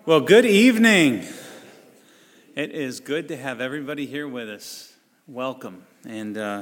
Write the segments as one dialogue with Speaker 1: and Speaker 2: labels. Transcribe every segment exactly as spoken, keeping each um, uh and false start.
Speaker 1: Well, good evening. It is good to have everybody here with us. Welcome, and uh,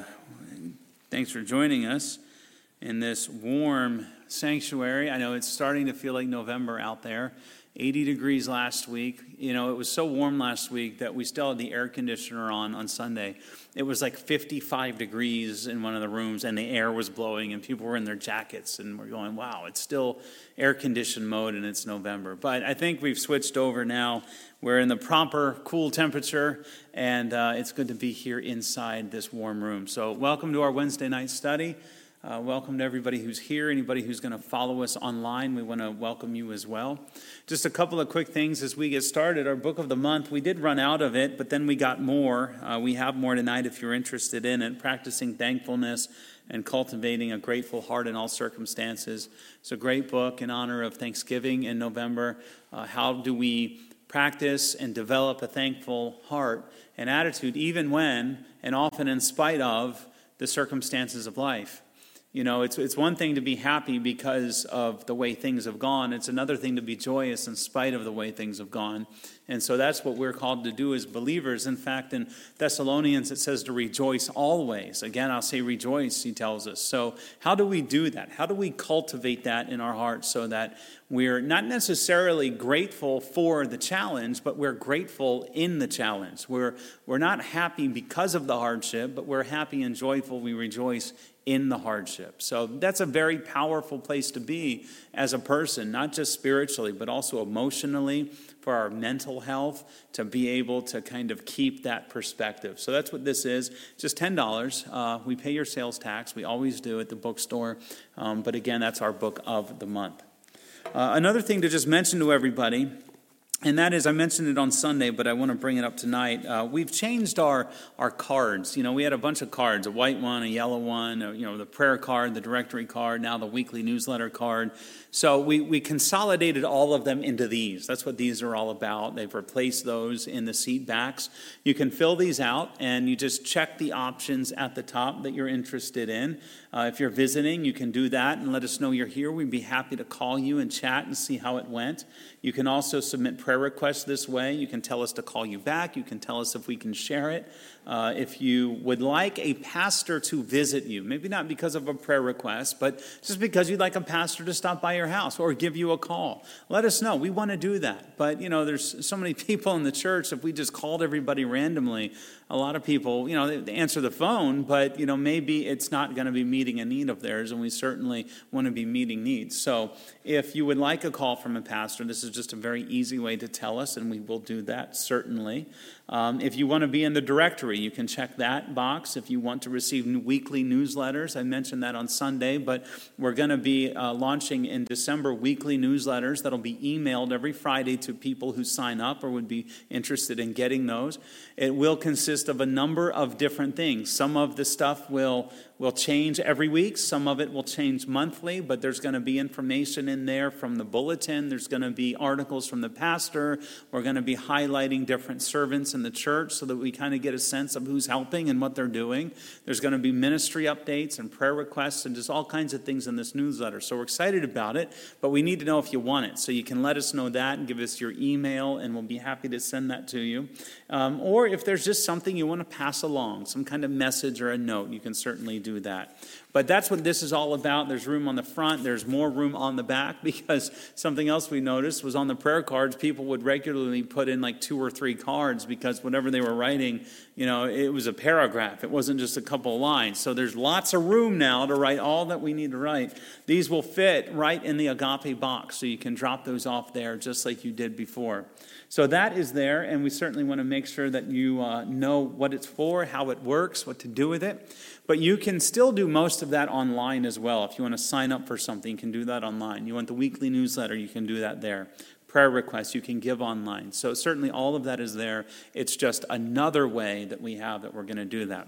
Speaker 1: thanks for joining us in this warm sanctuary. I know it's starting to feel like November out there. eighty degrees last week. You know, it was so warm last week that we still had the air conditioner on on Sunday. It was like fifty-five degrees in one of the rooms, and the air was blowing, and people were in their jackets, and we're going, wow, it's still air-conditioned mode, and it's November. But I think we've switched over now. We're in the proper cool temperature, and uh, it's good to be here inside this warm room. So welcome to our Wednesday night study. Uh, welcome to everybody who's here, anybody who's going to follow us online. We want to welcome you as well. Just a couple of quick things as we get started. Our book of the month, we did run out of it, but then we got more. Uh, we have more tonight if you're interested in it. Practicing Thankfulness and Cultivating a Grateful Heart in All Circumstances. It's a great book in honor of Thanksgiving in November. Uh, how do we practice and develop a thankful heart and attitude even when and often in spite of the circumstances of life? You know, it's it's one thing to be happy because of the way things have gone. It's another thing to be joyous in spite of the way things have gone. And so that's what we're called to do as believers. In fact, in Thessalonians, it says to rejoice always. Again, I'll say rejoice, he tells us. So how do we do that? How do we cultivate that in our hearts so that we're not necessarily grateful for the challenge, but we're grateful in the challenge? We're, we're not happy because of the hardship, but we're happy and joyful. We rejoice in the hardship. So that's a very powerful place to be as a person, not just spiritually, but also emotionally, for our mental health, to be able to kind of keep that perspective. So that's what this is. Just ten dollars. Uh, we pay your sales tax. We always do at the bookstore. Um, but again, that's our book of the month. Uh, another thing to just mention to everybody, and that is, I mentioned it on Sunday, but I want to bring it up tonight. Uh, we've changed our, our cards. You know, we had a bunch of cards, a white one, a yellow one, a, you know, the prayer card, the directory card, now the weekly newsletter card. So we, we consolidated all of them into these. That's what these are all about. They've replaced those in the seat backs. You can fill these out, and you just check the options at the top that you're interested in. Uh, if you're visiting, you can do that and let us know you're here. We'd be happy to call you and chat and see how it went. You can also submit prayer requests this way. You can tell us to call you back. You can tell us if we can share it. Uh, if you would like a pastor to visit you, maybe not because of a prayer request, but just because you'd like a pastor to stop by your house or give you a call, let us know. We want to do that. But, you know, there's so many people in the church. If we just called everybody randomly, a lot of people, you know, they, they answer the phone, but, you know, maybe it's not going to be meeting a need of theirs, and we certainly want to be meeting needs. So if you would like a call from a pastor, this is just a very easy way to tell us, and we will do that, certainly. Um, if you want to be in the directory, you can check that box. If you want to receive weekly newsletters, I mentioned that on Sunday, but we're going to be uh, launching in December weekly newsletters that'll be emailed every Friday to people who sign up or would be interested in getting those. It will consist of a number of different things. Some of the stuff will will change every week. Some of it will change monthly, but there's going to be information in there from the bulletin. There's going to be articles from the pastor. We're going to be highlighting different servants in the church so that we kind of get a sense of who's helping and what they're doing. There's going to be ministry updates and prayer requests and just all kinds of things in this newsletter. So we're excited about it, but we need to know if you want it. So you can let us know that and give us your email, and we'll be happy to send that to you. Um, or if there's just something you want to pass along, some kind of message or a note, you can certainly do that. But that's what this is all about. There's room on the front. There's more room on the back, because something else we noticed was on the prayer cards, people would regularly put in like two or three cards because whatever they were writing, you know, it was a paragraph. It wasn't just a couple of lines. So there's lots of room now to write all that we need to write. These will fit right in the Agape box, so you can drop those off there just like you did before. So that is there, and we certainly want to make sure that you uh, know what it's for, how it works, what to do with it. But you can still do most of that online as well. If you want to sign up for something, you can do that online. You want the weekly newsletter, you can do that there. Prayer requests, you can give online. So certainly all of that is there. It's just another way that we have that we're going to do that.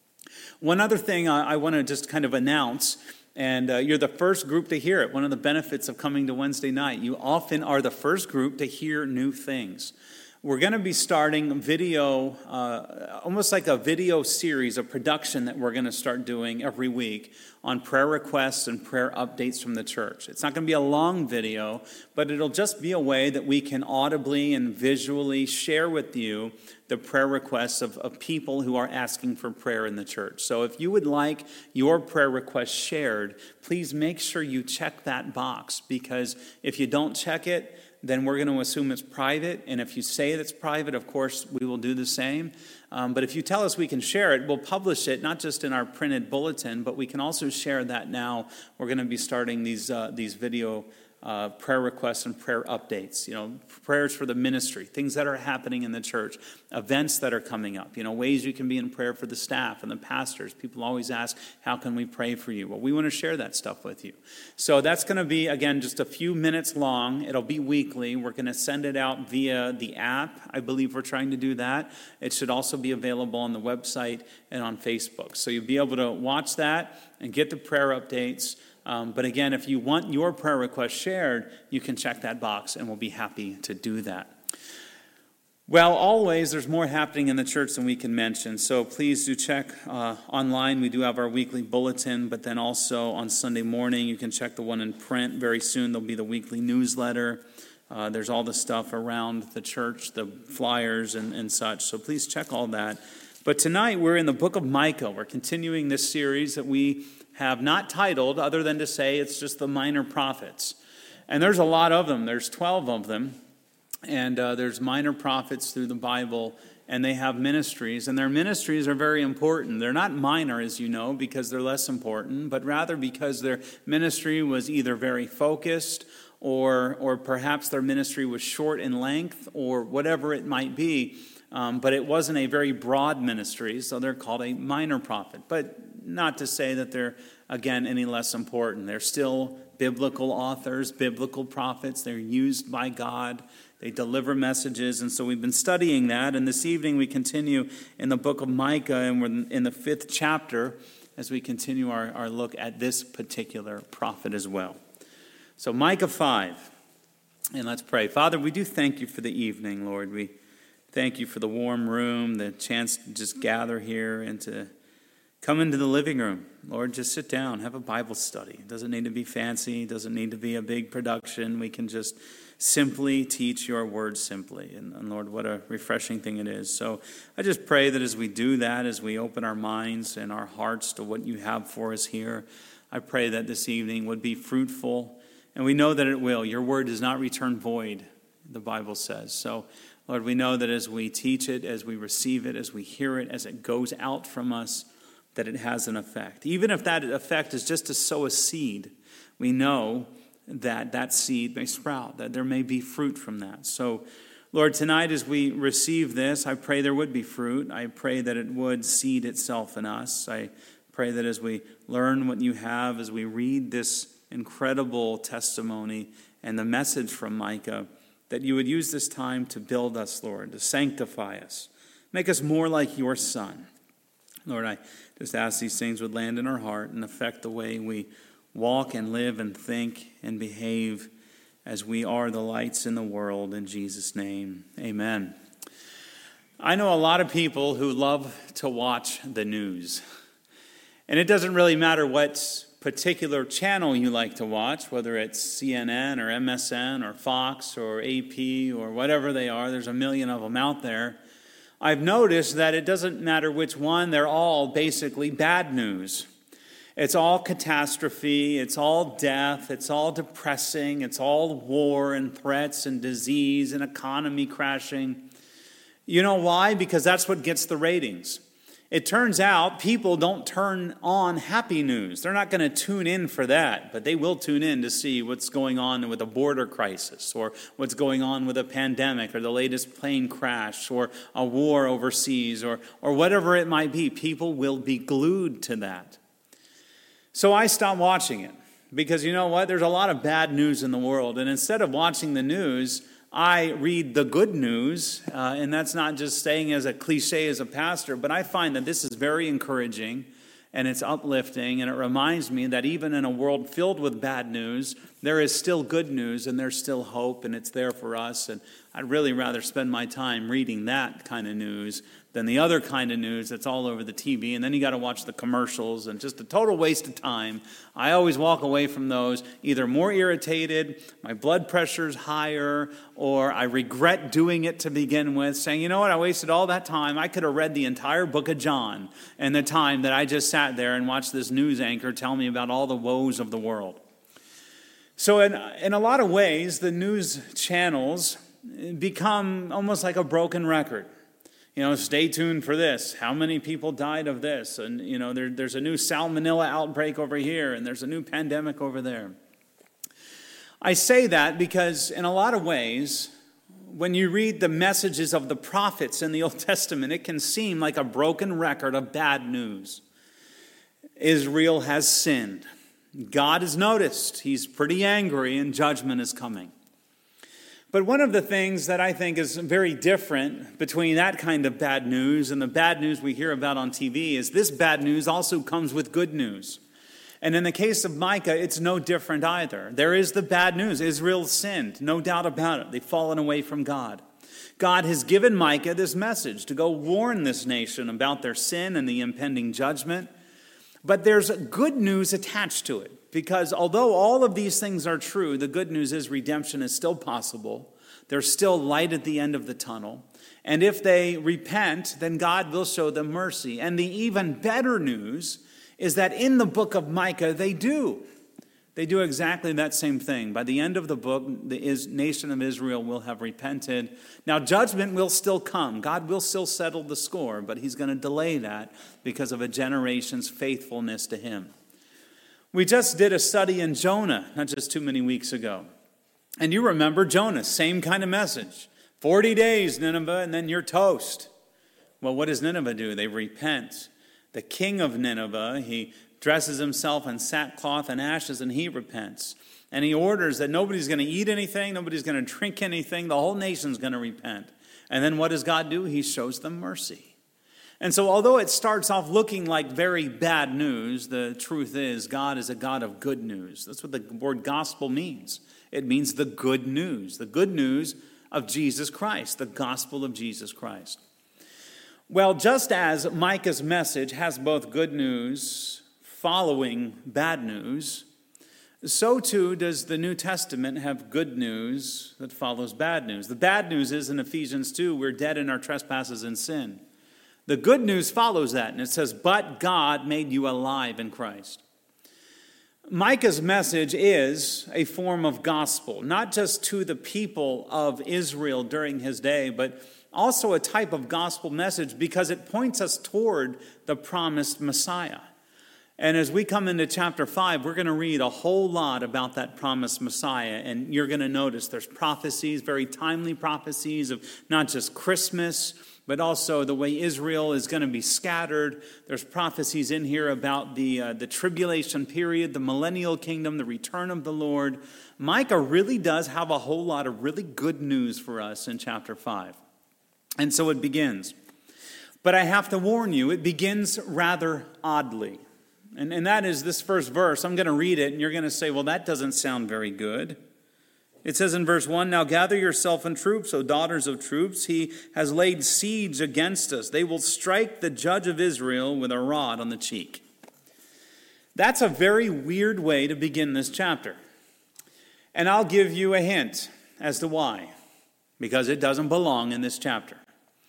Speaker 1: One other thing I, I want to just kind of announce, and uh, you're the first group to hear it. One of the benefits of coming to Wednesday night, you often are the first group to hear new things. we're going to be starting video, uh, almost like a video series, a production that we're going to start doing every week on prayer requests and prayer updates from the church. It's not going to be a long video, but it'll just be a way that we can audibly and visually share with you the prayer requests of, of people who are asking for prayer in the church. So if you would like your prayer request shared, please make sure you check that box, because if you don't check it, then we're going to assume it's private. And if you say it's private, of course, we will do the same. Um, but if you tell us we can share it, we'll publish it, not just in our printed bulletin, but we can also share that now. We're going to be starting these uh, these video uh, prayer requests and prayer updates, you know, prayers for the ministry, things that are happening in the church, events that are coming up, you know, ways you can be in prayer for the staff and the pastors. People always ask, how can we pray for you? Well, we want to share that stuff with you. So that's going to be, again, just a few minutes long. It'll be weekly. We're going to send it out via the app. I believe we're trying to do that. It should also be available on the website and on Facebook. So you'll be able to watch that and get the prayer updates. Um, but again, if you want your prayer request shared, you can check that box, and we'll be happy to do that. Well, always, there's more happening in the church than we can mention, so please do check uh, online. We do have our weekly bulletin, but then also on Sunday morning, you can check the one in print. Very soon, there'll be the weekly newsletter. Uh, there's all the stuff around the church, the flyers and, and such, so please check all that. But tonight, we're in the book of Micah. We're continuing this series that we have not titled, other than to say it's just the minor prophets. And there's a lot of them. There's twelve of them. And uh, there's minor prophets through the Bible, and they have ministries. And their ministries are very important. They're not minor, as you know, because they're less important, but rather because their ministry was either very focused, or, or perhaps their ministry was short in length, or whatever it might be. Um, but it wasn't a very broad ministry, so they're called a minor prophet. But not to say that they're, again, any less important. They're still biblical authors, biblical prophets. They're used by God. They deliver messages, and so we've been studying that. And this evening we continue in the book of Micah, and we're in the fifth chapter as we continue our, our look at this particular prophet as well. So Micah five, and let's pray. Father, we do thank you for the evening, Lord. We thank you for the warm room, the chance to just gather here and to come into the living room. Lord, just sit down, have a Bible study. It doesn't need to be fancy. It doesn't need to be a big production. We can just simply teach your word simply. And, and Lord, what a refreshing thing it is. So I just pray that as we do that, as we open our minds and our hearts to what you have for us here, I pray that this evening would be fruitful. And we know that it will. Your word does not return void, the Bible says. So Lord, we know that as we teach it, as we receive it, as we hear it, as it goes out from us, that it has an effect. Even if that effect is just to sow a seed, we know that that seed may sprout, that there may be fruit from that. So, Lord, tonight as we receive this, I pray there would be fruit. I pray that it would seed itself in us. I pray that as we learn what you have, as we read this incredible testimony and the message from Micah, that you would use this time to build us, Lord, to sanctify us, make us more like your Son. Lord, I just ask these things would land in our heart and affect the way we walk and live and think and behave as we are the lights in the world. In Jesus' name, amen. I know a lot of people who love to watch the news. And it doesn't really matter what particular channel you like to watch, whether it's C N N or M S N or Fox or A P or whatever they are. There's a million of them out there. I've noticed that it doesn't matter which one, they're all basically bad news. It's all catastrophe, it's all death, it's all depressing, it's all war and threats and disease and economy crashing. You know why? Because that's what gets the ratings. It turns out people don't turn on happy news. They're not going to tune in for that, but they will tune in to see what's going on with a border crisis or what's going on with a pandemic or the latest plane crash or a war overseas or, or whatever it might be. People will be glued to that. So I stopped watching it because you know what? There's a lot of bad news in the world, and instead of watching the news, I read the good news, uh, and that's not just saying as a cliche as a pastor, but I find that this is very encouraging, and it's uplifting, and it reminds me that even in a world filled with bad news, there is still good news and there's still hope and it's there for us. And I'd really rather spend my time reading that kind of news than the other kind of news that's all over the T V. And then you got to watch the commercials and just a total waste of time. I always walk away from those either more irritated, my blood pressure's higher, or I regret doing it to begin with, saying, you know what, I wasted all that time. I could have read the entire book of John in the time that I just sat there and watched this news anchor tell me about all the woes of the world. So in, in a lot of ways, the news channels become almost like a broken record. You know, stay tuned for this. How many people died of this? And, you know, there, there's a new salmonella outbreak over here, and there's a new pandemic over there. I say that because in a lot of ways, when you read the messages of the prophets in the Old Testament, it can seem like a broken record of bad news. Israel has sinned. God has noticed. He's pretty angry, and judgment is coming. But one of the things that I think is very different between that kind of bad news and the bad news we hear about on T V is this bad news also comes with good news. And in the case of Micah, it's no different either. There is the bad news. Israel sinned, no doubt about it. They've fallen away from God. God has given Micah this message to go warn this nation about their sin and the impending judgment. But there's good news attached to it. Because although all of these things are true, the good news is redemption is still possible. There's still light at the end of the tunnel. And if they repent, then God will show them mercy. And the even better news is that in the book of Micah, they do. They do exactly that same thing. By the end of the book, the nation of Israel will have repented. Now, judgment will still come. God will still settle the score, but he's going to delay that because of a generation's faithfulness to him. We just did a study in Jonah, not just too many weeks ago. And you remember Jonah, same kind of message. forty days, Nineveh, and then you're toast. Well, what does Nineveh do? They repent. The king of Nineveh, he dresses himself in sackcloth and ashes, and he repents. And he orders that nobody's going to eat anything, nobody's going to drink anything, the whole nation's going to repent. And then what does God do? He shows them mercy. And so although it starts off looking like very bad news, the truth is God is a God of good news. That's what the word gospel means. It means the good news, the good news of Jesus Christ, the gospel of Jesus Christ. Well, just as Micah's message has both good news following bad news, so too does the New Testament have good news that follows bad news. The bad news is in Ephesians two, we're dead in our trespasses and sin. The good news follows that, and it says, but God made you alive in Christ. Micah's message is a form of gospel, not just to the people of Israel during his day, but also a type of gospel message because it points us toward the promised Messiah. And as we come into chapter five, we're going to read a whole lot about that promised Messiah. And you're going to notice there's prophecies, very timely prophecies of not just Christmas, but also the way Israel is going to be scattered. There's prophecies in here about the, uh, the tribulation period, the millennial kingdom, the return of the Lord. Micah really does have a whole lot of really good news for us in chapter five. And so it begins. But I have to warn you, it begins rather oddly. And, and that is this first verse. I'm going to read it, and you're going to say, well, that doesn't sound very good. It says in verse one, now gather yourself in troops, O daughters of troops. He has laid siege against us. They will strike the judge of Israel with a rod on the cheek. That's a very weird way to begin this chapter. And I'll give you a hint as to why. Because it doesn't belong in this chapter.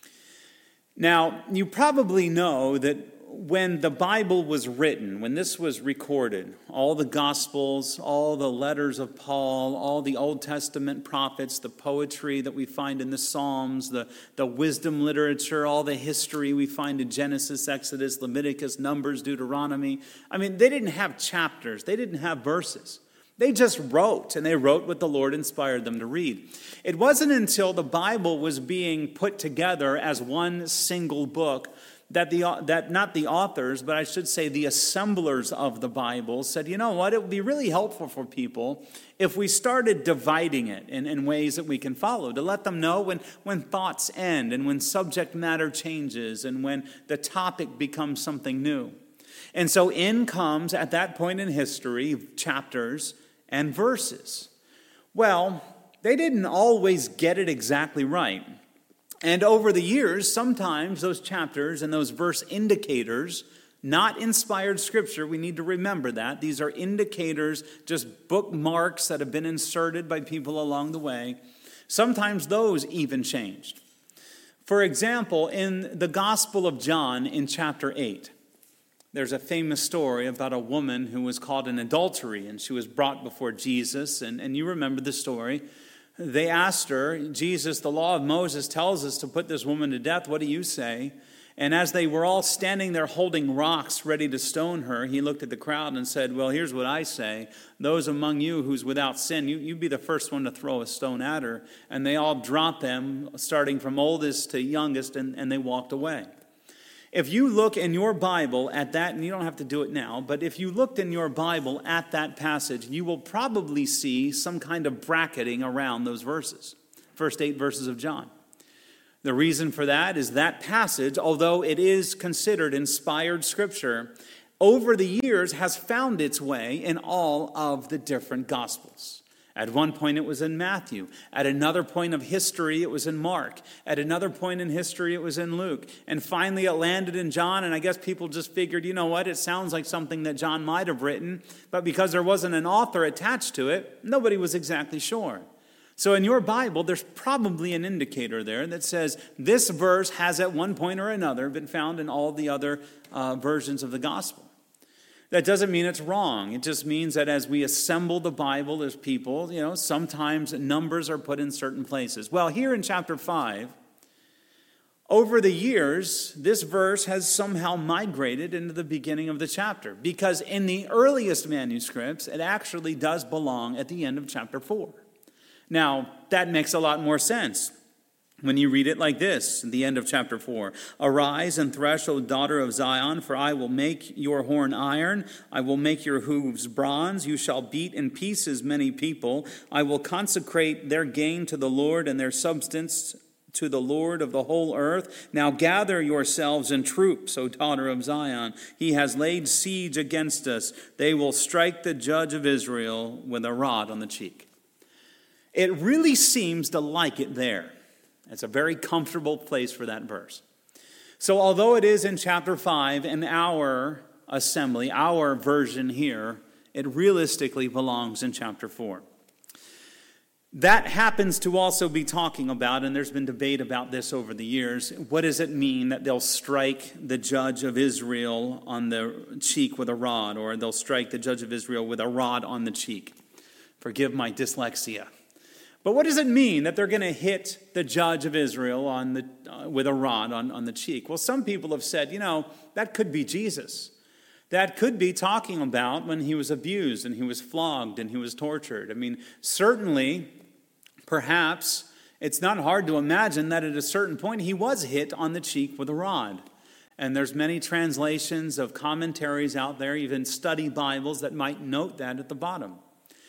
Speaker 1: Now, you probably know that when the Bible was written, when this was recorded, all the Gospels, all the letters of Paul, all the Old Testament prophets, the poetry that we find in the Psalms, the, the wisdom literature, all the history we find in Genesis, Exodus, Leviticus, Numbers, Deuteronomy. I mean, they didn't have chapters. They didn't have verses. They just wrote, and they wrote what the Lord inspired them to read. It wasn't until the Bible was being put together as one single book that the that not the authors, but I should say the assemblers of the Bible said, you know what, it would be really helpful for people if we started dividing it in, in ways that we can follow, to let them know when, when thoughts end and when subject matter changes and when the topic becomes something new. And so in comes, at that point in history, chapters and verses. Well, they didn't always get it exactly right. And over the years, sometimes those chapters and those verse indicators, not inspired scripture, we need to remember that. These are indicators, just bookmarks that have been inserted by people along the way. Sometimes those even changed. For example, in the Gospel of John in chapter eight, there's a famous story about a woman who was caught in adultery, and she was brought before Jesus, and, and you remember the story. They asked her, Jesus, the law of Moses tells us to put this woman to death. What do you say? And as they were all standing there holding rocks ready to stone her, he looked at the crowd and said, well, here's what I say. Those among you who's without sin, you, you be the first one to throw a stone at her. And they all dropped them, starting from oldest to youngest, and, and they walked away. If you look in your Bible at that, and you don't have to do it now, but if you looked in your Bible at that passage, you will probably see some kind of bracketing around those verses, first eight verses of John. The reason for that is that passage, although it is considered inspired scripture, over the years has found its way in all of the different Gospels. At one point it was in Matthew. At another point of history it was in Mark. At another point in history it was in Luke. And finally it landed in John, and I guess people just figured, you know what, it sounds like something that John might have written, but because there wasn't an author attached to it, nobody was exactly sure. So in your Bible, there's probably an indicator there that says this verse has at one point or another been found in all the other uh, versions of the gospel. That doesn't mean it's wrong. It just means that as we assemble the Bible as people, you know, sometimes numbers are put in certain places. Well, here in chapter five, over the years, this verse has somehow migrated into the beginning of the chapter, because in the earliest manuscripts, it actually does belong at the end of chapter four. Now, that makes a lot more sense when you read it like this, at the end of chapter four. Arise and thresh, O daughter of Zion, for I will make your horn iron. I will make your hooves bronze. You shall beat in pieces many people. I will consecrate their gain to the Lord and their substance to the Lord of the whole earth. Now gather yourselves in troops, O daughter of Zion. He has laid siege against us. They will strike the judge of Israel with a rod on the cheek. It really seems to like it there. It's a very comfortable place for that verse. So although it is in chapter five, in our assembly, our version here, it realistically belongs in chapter four. That happens to also be talking about, and there's been debate about this over the years, what does it mean that they'll strike the judge of Israel on the cheek with a rod, or they'll strike the judge of Israel with a rod on the cheek? Forgive my dyslexia. But what does it mean that they're going to hit the judge of Israel on the, uh, with a rod on, on the cheek? Well, some people have said, you know, that could be Jesus. That could be talking about when he was abused and he was flogged and he was tortured. I mean, certainly, perhaps, it's not hard to imagine that at a certain point he was hit on the cheek with a rod. And there's many translations of commentaries out there, even study Bibles, that might note that at the bottom.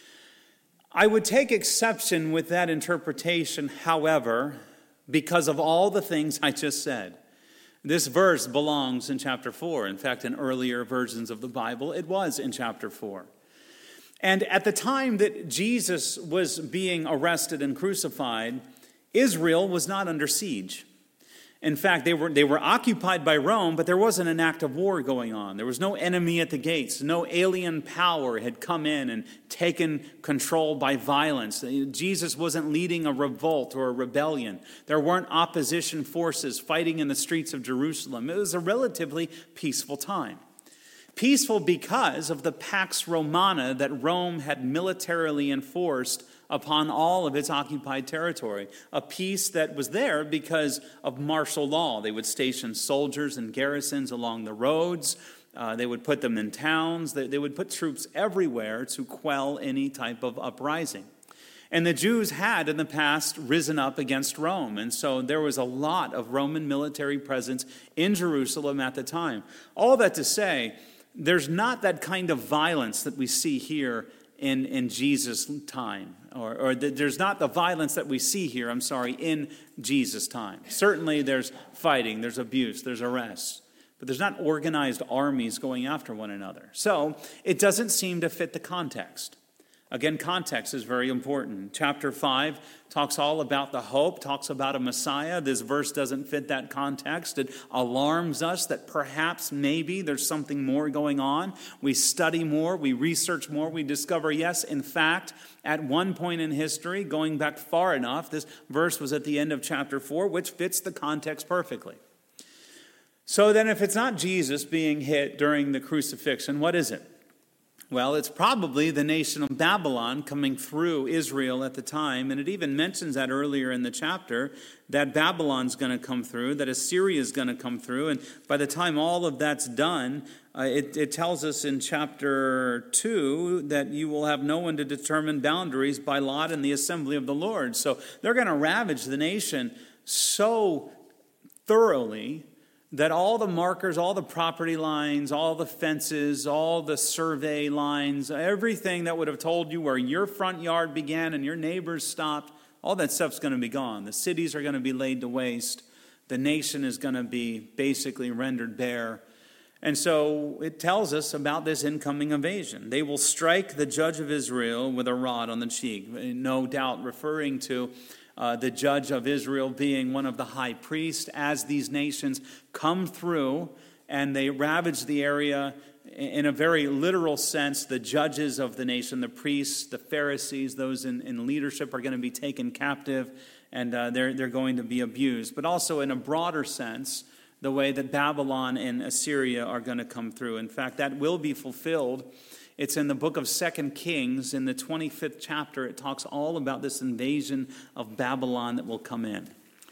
Speaker 1: I would take exception with that interpretation, however, because of all the things I just said. This verse belongs in chapter four. In fact, in earlier versions of the Bible, it was in chapter four. And at the time that Jesus was being arrested and crucified, Israel was not under siege. In fact, they were, they were occupied by Rome, but there wasn't an act of war going on. There was no enemy at the gates. No alien power had come in and taken control by violence. Jesus wasn't leading a revolt or a rebellion. There weren't opposition forces fighting in the streets of Jerusalem. It was a relatively peaceful time. Peaceful because of the Pax Romana that Rome had militarily enforced upon all of its occupied territory. A peace that was there because of martial law. They would station soldiers and garrisons along the roads. Uh, they would put them in towns. They, they would put troops everywhere to quell any type of uprising. And the Jews had in the past risen up against Rome. And so there was a lot of Roman military presence in Jerusalem at the time. All that to say, there's not that kind of violence that we see here in, in Jesus' time. Or, or the, there's not the violence that we see here, I'm sorry, in Jesus' time. Certainly there's fighting, there's abuse, there's arrests. But there's not organized armies going after one another. So it doesn't seem to fit the context. Again, context is very important. Chapter five talks all about the hope, talks about a Messiah. This verse doesn't fit that context. It alarms us that perhaps, maybe, there's something more going on. We study more, we research more, we discover, yes, in fact, at one point in history, going back far enough, this verse was at the end of chapter four, which fits the context perfectly. So then if it's not Jesus being hit during the crucifixion, what is it? Well, it's probably the nation of Babylon coming through Israel at the time, and it even mentions that earlier in the chapter, that Babylon's going to come through, that Assyria is going to come through, and by the time all of that's done, uh, it, it tells us in chapter two that you will have no one to determine boundaries by lot in the assembly of the Lord. So they're going to ravage the nation so thoroughly that all the markers, all the property lines, all the fences, all the survey lines, everything that would have told you where your front yard began and your neighbors stopped, all that stuff's going to be gone. The cities are going to be laid to waste. The nation is going to be basically rendered bare. And so it tells us about this incoming invasion. They will strike the judge of Israel with a rod on the cheek, no doubt referring to Uh, the judge of Israel being one of the high priests, as these nations come through and they ravage the area in a very literal sense. The judges of the nation, the priests, the Pharisees, those in, in leadership are going to be taken captive, and uh, they're, they're going to be abused. But also in a broader sense, the way that Babylon and Assyria are going to come through. In fact, that will be fulfilled. It's in the book of Second Kings, in the twenty-fifth chapter. It talks all about this invasion of Babylon that will come in.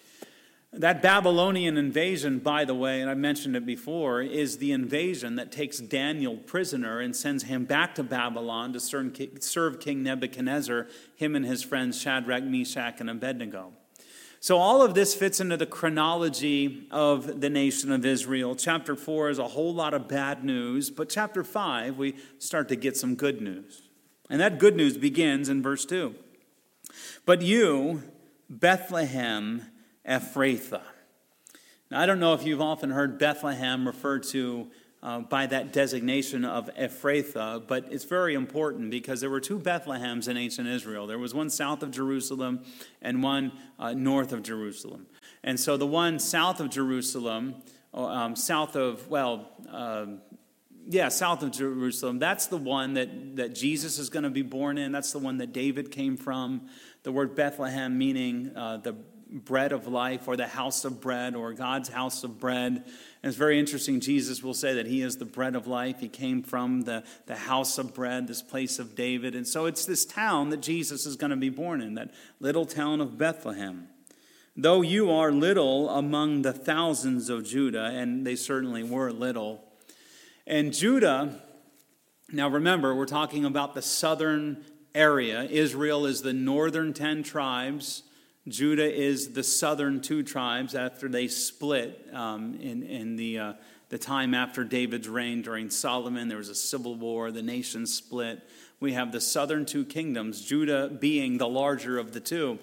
Speaker 1: That Babylonian invasion, by the way, and I mentioned it before, is the invasion that takes Daniel prisoner and sends him back to Babylon to serve King Nebuchadnezzar, him and his friends Shadrach, Meshach, and Abednego. So all of this fits into the chronology of the nation of Israel. Chapter four is a whole lot of bad news, but chapter five, we start to get some good news. And that good news begins in verse two. But you, Bethlehem Ephrathah. Now, I don't know if you've often heard Bethlehem referred to uh, by that designation of Ephrathah, but it's very important because there were two Bethlehems in ancient Israel. There was one south of Jerusalem and one uh, north of Jerusalem. And so the one south of Jerusalem, um, south of, well, uh, yeah, south of Jerusalem, that's the one that, that Jesus is going to be born in. That's the one that David came from. The word Bethlehem meaning uh, the bread of life, or the house of bread, or God's house of bread. And it's very interesting. Jesus will say that he is the bread of life. He came from the, the house of bread, this place of David. And so it's this town that Jesus is going to be born in, that little town of Bethlehem. Though you are little among the thousands of Judah, and they certainly were little. And Judah, now remember, we're talking about the southern area. Israel is the northern ten tribes. Judah is the southern two tribes after they split um, in, in the, uh, the time after David's reign during Solomon. There was a civil war. The nation split. We have the southern two kingdoms, Judah being the larger of the two,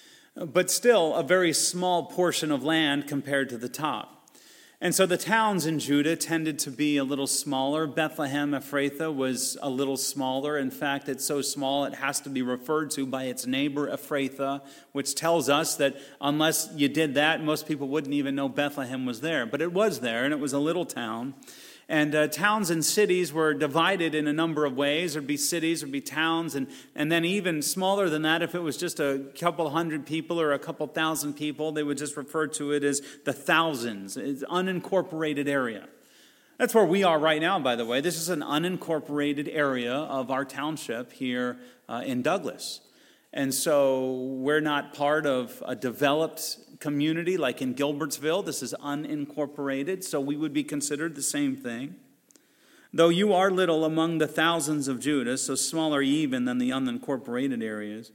Speaker 1: but still a very small portion of land compared to the top. And so the towns in Judah tended to be a little smaller. Bethlehem Ephrathah was a little smaller. In fact, it's so small it has to be referred to by its neighbor Ephrathah, which tells us that unless you did that, most people wouldn't even know Bethlehem was there. But it was there, and it was a little town. And uh, towns and cities were divided in a number of ways. There'd be cities, there'd be towns, and, and then even smaller than that, if it was just a couple hundred people or a couple thousand people, they would just refer to it as the thousands. It's an unincorporated area. That's where we are right now, by the way. This is an unincorporated area of our township here uh, in Douglas. And so we're not part of a developed community like in Gilbertsville. This is unincorporated, so we would be considered the same thing. Though you are little among the thousands of Judah, so smaller even than the unincorporated areas,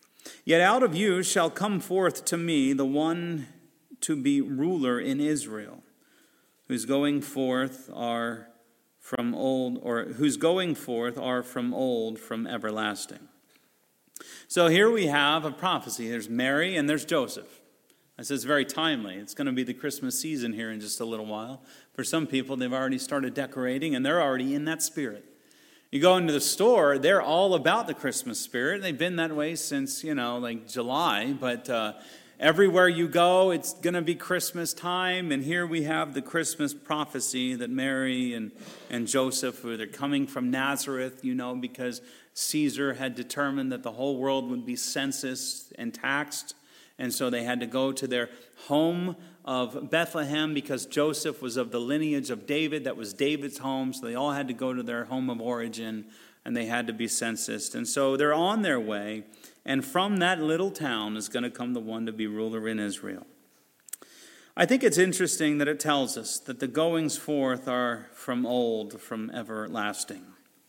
Speaker 1: yet out of you shall come forth to me the one to be ruler in Israel, whose going forth are from old, or whose going forth are from old, from everlasting. So here we have a prophecy. There's Mary and there's Joseph. This is very timely. It's going to be the Christmas season here in just a little while. For some people, they've already started decorating, and they're already in that spirit. You go into the store, they're all about the Christmas spirit. They've been that way since, you know, like July. But uh, everywhere you go, it's going to be Christmas time. And here we have the Christmas prophecy that Mary and, and Joseph, who they're coming from Nazareth, you know, because Caesar had determined that the whole world would be censused and taxed. And so they had to go to their home of Bethlehem because Joseph was of the lineage of David. That was David's home. So they all had to go to their home of origin, and they had to be censused. And so they're on their way. And from that little town is going to come the one to be ruler in Israel. I think it's interesting that it tells us that the goings forth are from old, from everlasting.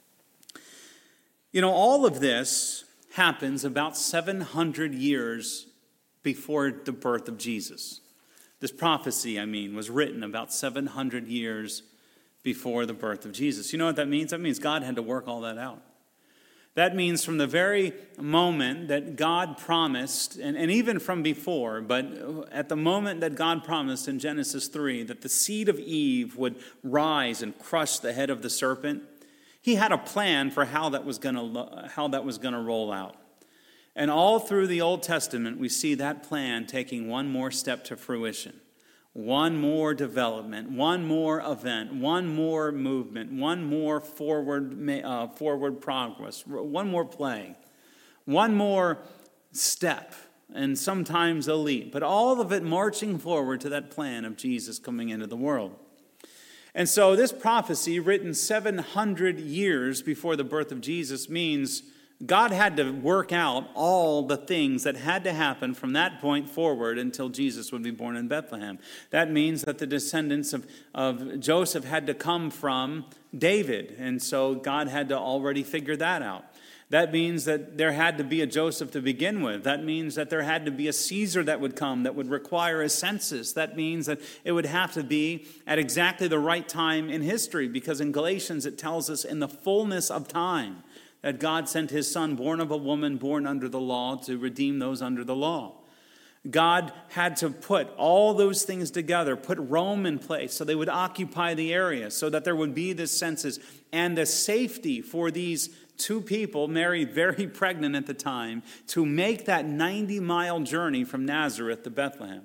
Speaker 1: You know, all of this happens about seven hundred years before the birth of Jesus. This prophecy, I mean, was written about seven hundred years before the birth of Jesus. You know what that means? That means God had to work all that out. That means from the very moment that God promised, and, and even from before, but at the moment that God promised in Genesis three that the seed of Eve would rise and crush the head of the serpent, he had a plan for how that was going to how that was going to roll out. And all through the Old Testament, we see that plan taking one more step to fruition, one more development, one more event, one more movement, one more forward, uh, forward progress, one more play, one more step, and sometimes a leap, but all of it marching forward to that plan of Jesus coming into the world. And so this prophecy, written seven hundred years before the birth of Jesus, means God had to work out all the things that had to happen from that point forward until Jesus would be born in Bethlehem. That means that the descendants of, of Joseph had to come from David, and so God had to already figure that out. That means that there had to be a Joseph to begin with. That means that there had to be a Caesar that would come that would require a census. That means that it would have to be at exactly the right time in history, because in Galatians it tells us in the fullness of time that God sent his son, born of a woman, born under the law, to redeem those under the law. God had to put all those things together, put Rome in place so they would occupy the area, so that there would be this census and the safety for these two people, Mary very pregnant at the time, to make that ninety-mile journey from Nazareth to Bethlehem.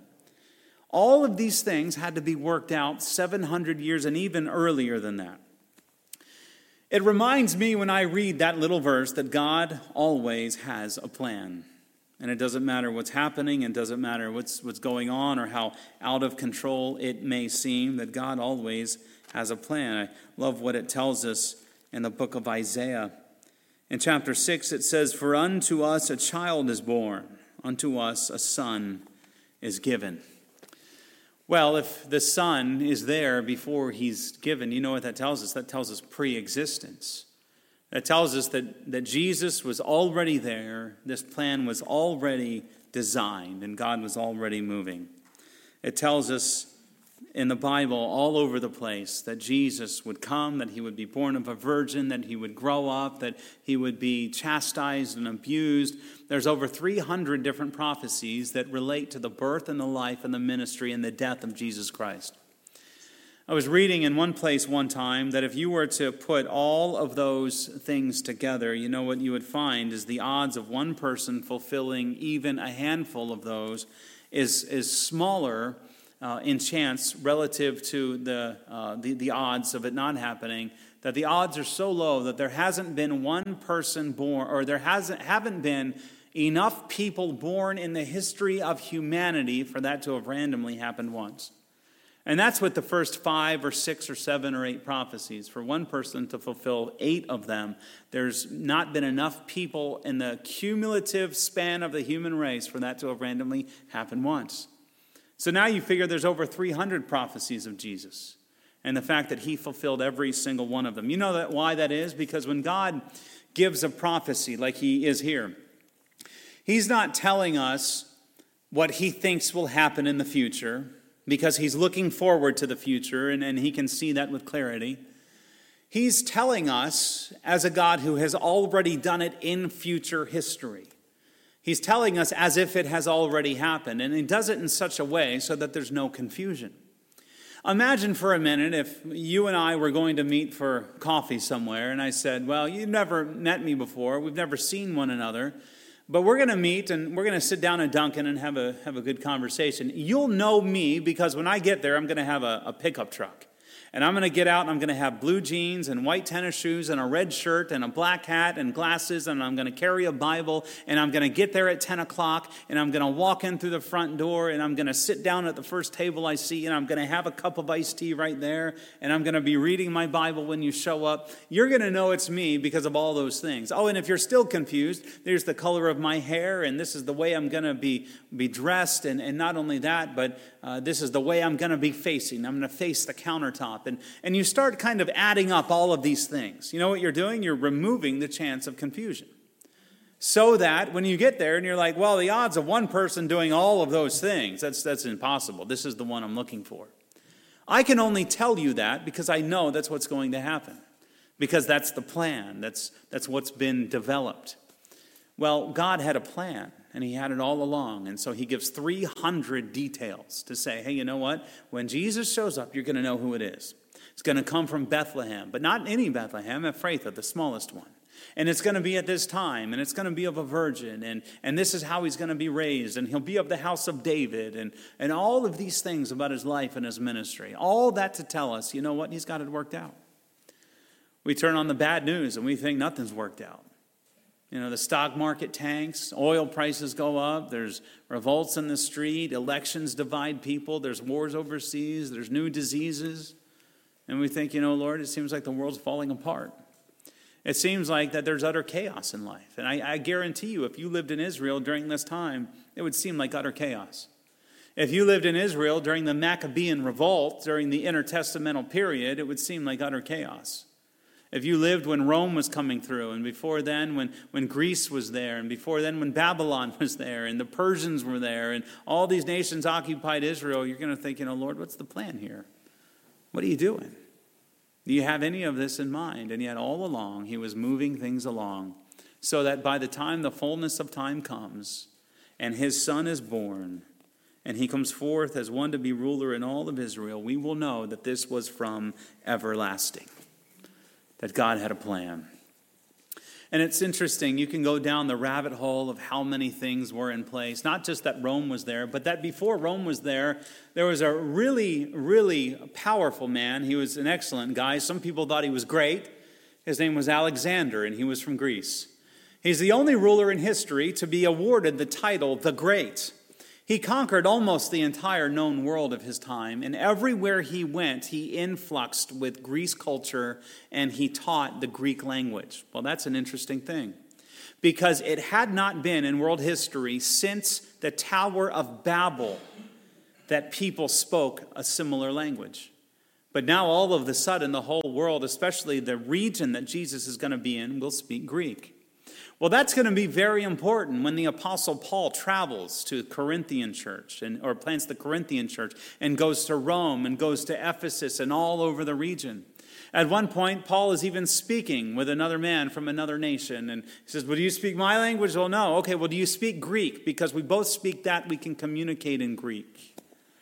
Speaker 1: All of these things had to be worked out seven hundred years and even earlier than that. It reminds me when I read that little verse that God always has a plan. And it doesn't matter what's happening, it doesn't matter what's what's going on or how out of control it may seem, that God always has a plan. I love what it tells us in the book of Isaiah. In chapter six it says, "For unto us a child is born, unto us a son is given." Well, if the Son is there before he's given, you know what that tells us? That tells us pre-existence. That tells us that, that Jesus was already there. This plan was already designed, and God was already moving. It tells us in the Bible all over the place that Jesus would come, that he would be born of a virgin, that he would grow up, that he would be chastised and abused. There's over three hundred different prophecies that relate to the birth and the life and the ministry and the death of Jesus Christ. I was reading in one place one time that if you were to put all of those things together, you know what you would find is the odds of one person fulfilling even a handful of those is, is smaller Uh, in chance relative to the, uh, the the odds of it not happening, that the odds are so low that there hasn't been one person born, or there hasn't haven't been enough people born in the history of humanity for that to have randomly happened once. And that's what the first five or six or seven or eight prophecies, for one person to fulfill eight of them, there's not been enough people in the cumulative span of the human race for that to have randomly happened once. So now you figure there's over three hundred prophecies of Jesus and the fact that he fulfilled every single one of them. You know that why that is? Because when God gives a prophecy like he is here, he's not telling us what he thinks will happen in the future, because he's looking forward to the future and, and he can see that with clarity. He's telling us as a God who has already done it in future history. He's telling us as if it has already happened, and he does it in such a way so that there's no confusion. Imagine for a minute if you and I were going to meet for coffee somewhere, and I said, well, you've never met me before, we've never seen one another, but we're going to meet and we're going to sit down at Dunkin' and have a have a good conversation. You'll know me because when I get there, I'm going to have a, a pickup truck. And I'm going to get out and I'm going to have blue jeans and white tennis shoes and a red shirt and a black hat and glasses, and I'm going to carry a Bible, and I'm going to get there at ten o'clock, and I'm going to walk in through the front door, and I'm going to sit down at the first table I see, and I'm going to have a cup of iced tea right there, and I'm going to be reading my Bible when you show up. You're going to know it's me because of all those things. Oh, and if you're still confused, there's the color of my hair, and this is the way I'm going to be, be dressed, and, and not only that, but uh, this is the way I'm going to be facing. I'm going to face the countertop. And, and you start kind of adding up all of these things. You know what you're doing? You're removing the chance of confusion. So that when you get there and you're like, well, the odds of one person doing all of those things, that's, that's impossible. This is the one I'm looking for. I can only tell you that because I know that's what's going to happen. Because that's the plan. That's, that's what's been developed. Well, God had a plan, and he had it all along. And so he gives three hundred details to say, hey, you know what? When Jesus shows up, you're going to know who it is. It's going to come from Bethlehem, but not any Bethlehem, Ephrathah, the smallest one. And it's going to be at this time, and it's going to be of a virgin, and, and this is how he's going to be raised, and he'll be of the house of David, and, and all of these things about his life and his ministry. All that to tell us, you know what? He's got it worked out. We turn on the bad news, and we think nothing's worked out. You know, the stock market tanks, oil prices go up, there's revolts in the street, elections divide people, there's wars overseas, there's new diseases. And we think, you know, Lord, it seems like the world's falling apart. It seems like that there's utter chaos in life. And I, I guarantee you, if you lived in Israel during this time, it would seem like utter chaos. If you lived in Israel during the Maccabean revolt, during the intertestamental period, it would seem like utter chaos. If you lived when Rome was coming through, and before then when, when Greece was there, and before then when Babylon was there, and the Persians were there, and all these nations occupied Israel, you're going to think, you know, Lord, what's the plan here? What are you doing? Do you have any of this in mind? And yet all along, he was moving things along so that by the time the fullness of time comes, and his son is born, and he comes forth as one to be ruler in all of Israel, we will know that this was from everlasting. That God had a plan. And it's interesting, you can go down the rabbit hole of how many things were in place. Not just that Rome was there, but that before Rome was there, there was a really, really powerful man. He was an excellent guy. Some people thought he was great. His name was Alexander, and he was from Greece. He's the only ruler in history to be awarded the title, the Great. He conquered almost the entire known world of his time, and everywhere he went, he influxed with Greek culture, and he taught the Greek language. Well, that's an interesting thing, because it had not been in world history since the Tower of Babel that people spoke a similar language. But now all of a sudden, the whole world, especially the region that Jesus is going to be in, will speak Greek. Well, that's going to be very important when the Apostle Paul travels to the Corinthian church, and, or plants the Corinthian church, and goes to Rome, and goes to Ephesus, and all over the region. At one point, Paul is even speaking with another man from another nation, and he says, well, do you speak my language? Well, no. Okay, well, do you speak Greek? Because we both speak that, we can communicate in Greek.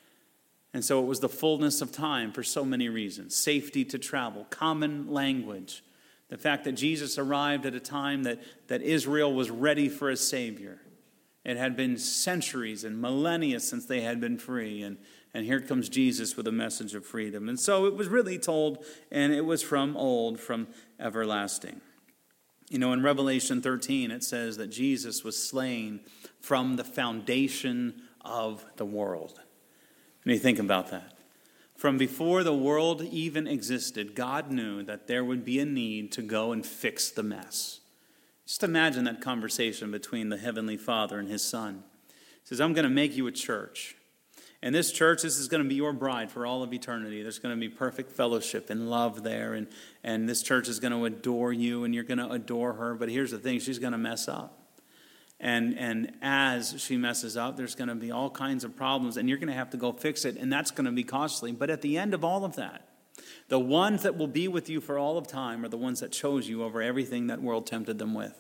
Speaker 1: And so it was the fullness of time for so many reasons. Safety to travel, common language. The fact that Jesus arrived at a time that, that Israel was ready for a Savior. It had been centuries and millennia since they had been free. And, and here comes Jesus with a message of freedom. And so it was really told, and it was from old, from everlasting. You know, in Revelation thirteen, it says that Jesus was slain from the foundation of the world. And you think about that. From before the world even existed, God knew that there would be a need to go and fix the mess. Just imagine that conversation between the Heavenly Father and his Son. He says, I'm going to make you a church. And this church, this is going to be your bride for all of eternity. There's going to be perfect fellowship and love there. And, and this church is going to adore you, and you're going to adore her. But here's the thing, she's going to mess up. And and as she messes up, there's going to be all kinds of problems, and you're going to have to go fix it, and that's going to be costly. But at the end of all of that, the ones that will be with you for all of time are the ones that chose you over everything that world tempted them with.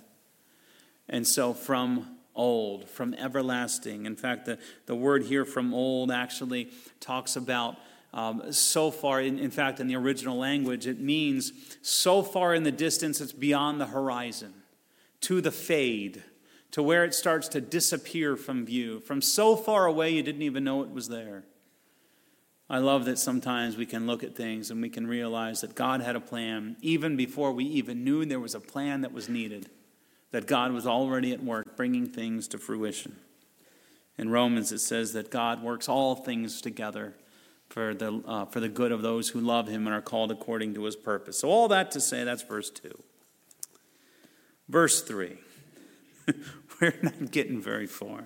Speaker 1: And so from old, from everlasting, in fact, the, the word here from old actually talks about um, so far. In, in fact, in the original language, it means so far in the distance it's beyond the horizon, to the fade, to where it starts to disappear from view, from so far away you didn't even know it was there. I love that sometimes we can look at things and we can realize that God had a plan even before we even knew there was a plan that was needed, that God was already at work bringing things to fruition. In Romans it says that God works all things together for the, uh, for the good of those who love him and are called according to his purpose. So all that to say, that's verse two. Verse three. We're not getting very far.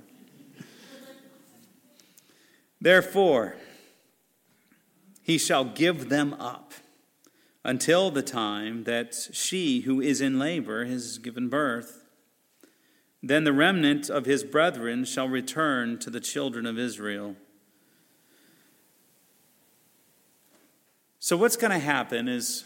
Speaker 1: Therefore, he shall give them up until the time that she who is in labor has given birth. Then the remnant of his brethren shall return to the children of Israel. So what's going to happen is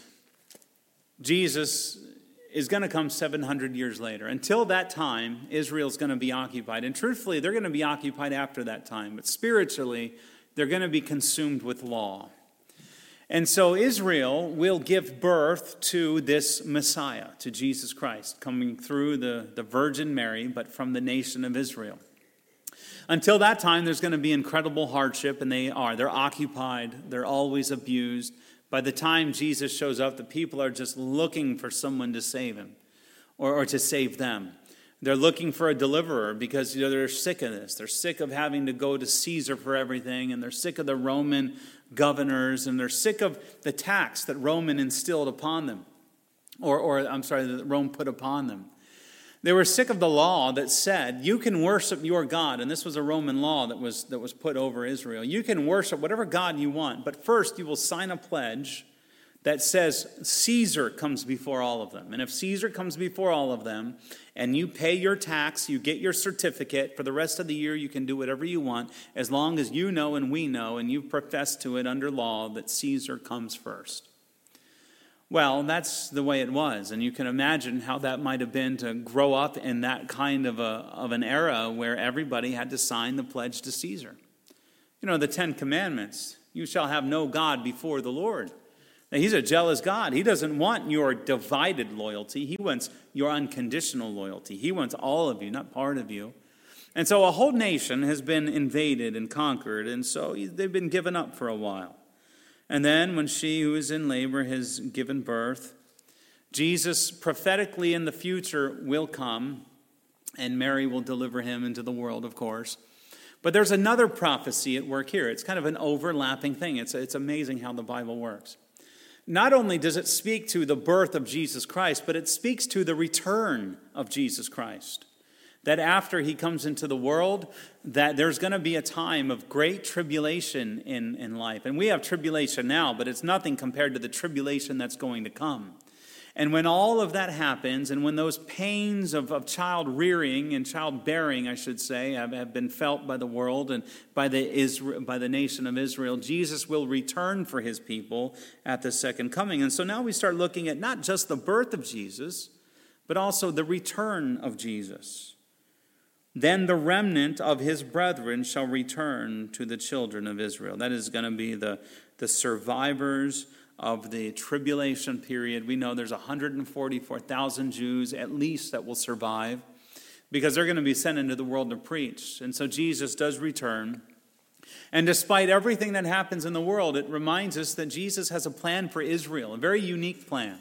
Speaker 1: Jesus is going to come seven hundred years later. Until that time, Israel's going to be occupied. And truthfully, they're going to be occupied after that time. But spiritually, they're going to be consumed with law. And so Israel will give birth to this Messiah, to Jesus Christ, coming through the, the Virgin Mary, but from the nation of Israel. Until that time, there's going to be incredible hardship, and they are. They're occupied. They're always abused. By the time Jesus shows up, the people are just looking for someone to save him or, or to save them. They're looking for a deliverer because, you know, they're sick of this. They're sick of having to go to Caesar for everything, and they're sick of the Roman governors, and they're sick of the tax that Roman instilled upon them, or, or I'm sorry, that Rome put upon them. They were sick of the law that said, you can worship your God, and this was a Roman law that was, that was put over Israel. You can worship whatever God you want, but first you will sign a pledge that says Caesar comes before all of them. And if Caesar comes before all of them, and you pay your tax, you get your certificate, for the rest of the year you can do whatever you want, as long as you know and we know, and you profess to it under law, that Caesar comes first. Well, that's the way it was, and you can imagine how that might have been to grow up in that kind of a of an era where everybody had to sign the pledge to Caesar. You know, the Ten Commandments, you shall have no God before the Lord. Now, he's a jealous God. He doesn't want your divided loyalty. He wants your unconditional loyalty. He wants all of you, not part of you. And so a whole nation has been invaded and conquered, and so they've been given up for a while. And then when she who is in labor has given birth, Jesus prophetically in the future will come, and Mary will deliver him into the world, of course. But there's another prophecy at work here. It's kind of an overlapping thing. It's, it's amazing how the Bible works. Not only does it speak to the birth of Jesus Christ, but it speaks to the return of Jesus Christ. That after he comes into the world, that there's going to be a time of great tribulation in, in life. And we have tribulation now, but it's nothing compared to the tribulation that's going to come. And when all of that happens, and when those pains of, of child rearing and child bearing, I should say, have, have been felt by the world and by the Israel, by the nation of Israel, Jesus will return for his people at the second coming. And so now we start looking at not just the birth of Jesus, but also the return of Jesus. Then the remnant of his brethren shall return to the children of Israel. That is going to be the, the survivors of the tribulation period. We know there's one hundred forty-four thousand Jews at least that will survive because they're going to be sent into the world to preach. And so Jesus does return. And despite everything that happens in the world, it reminds us that Jesus has a plan for Israel, a very unique plan.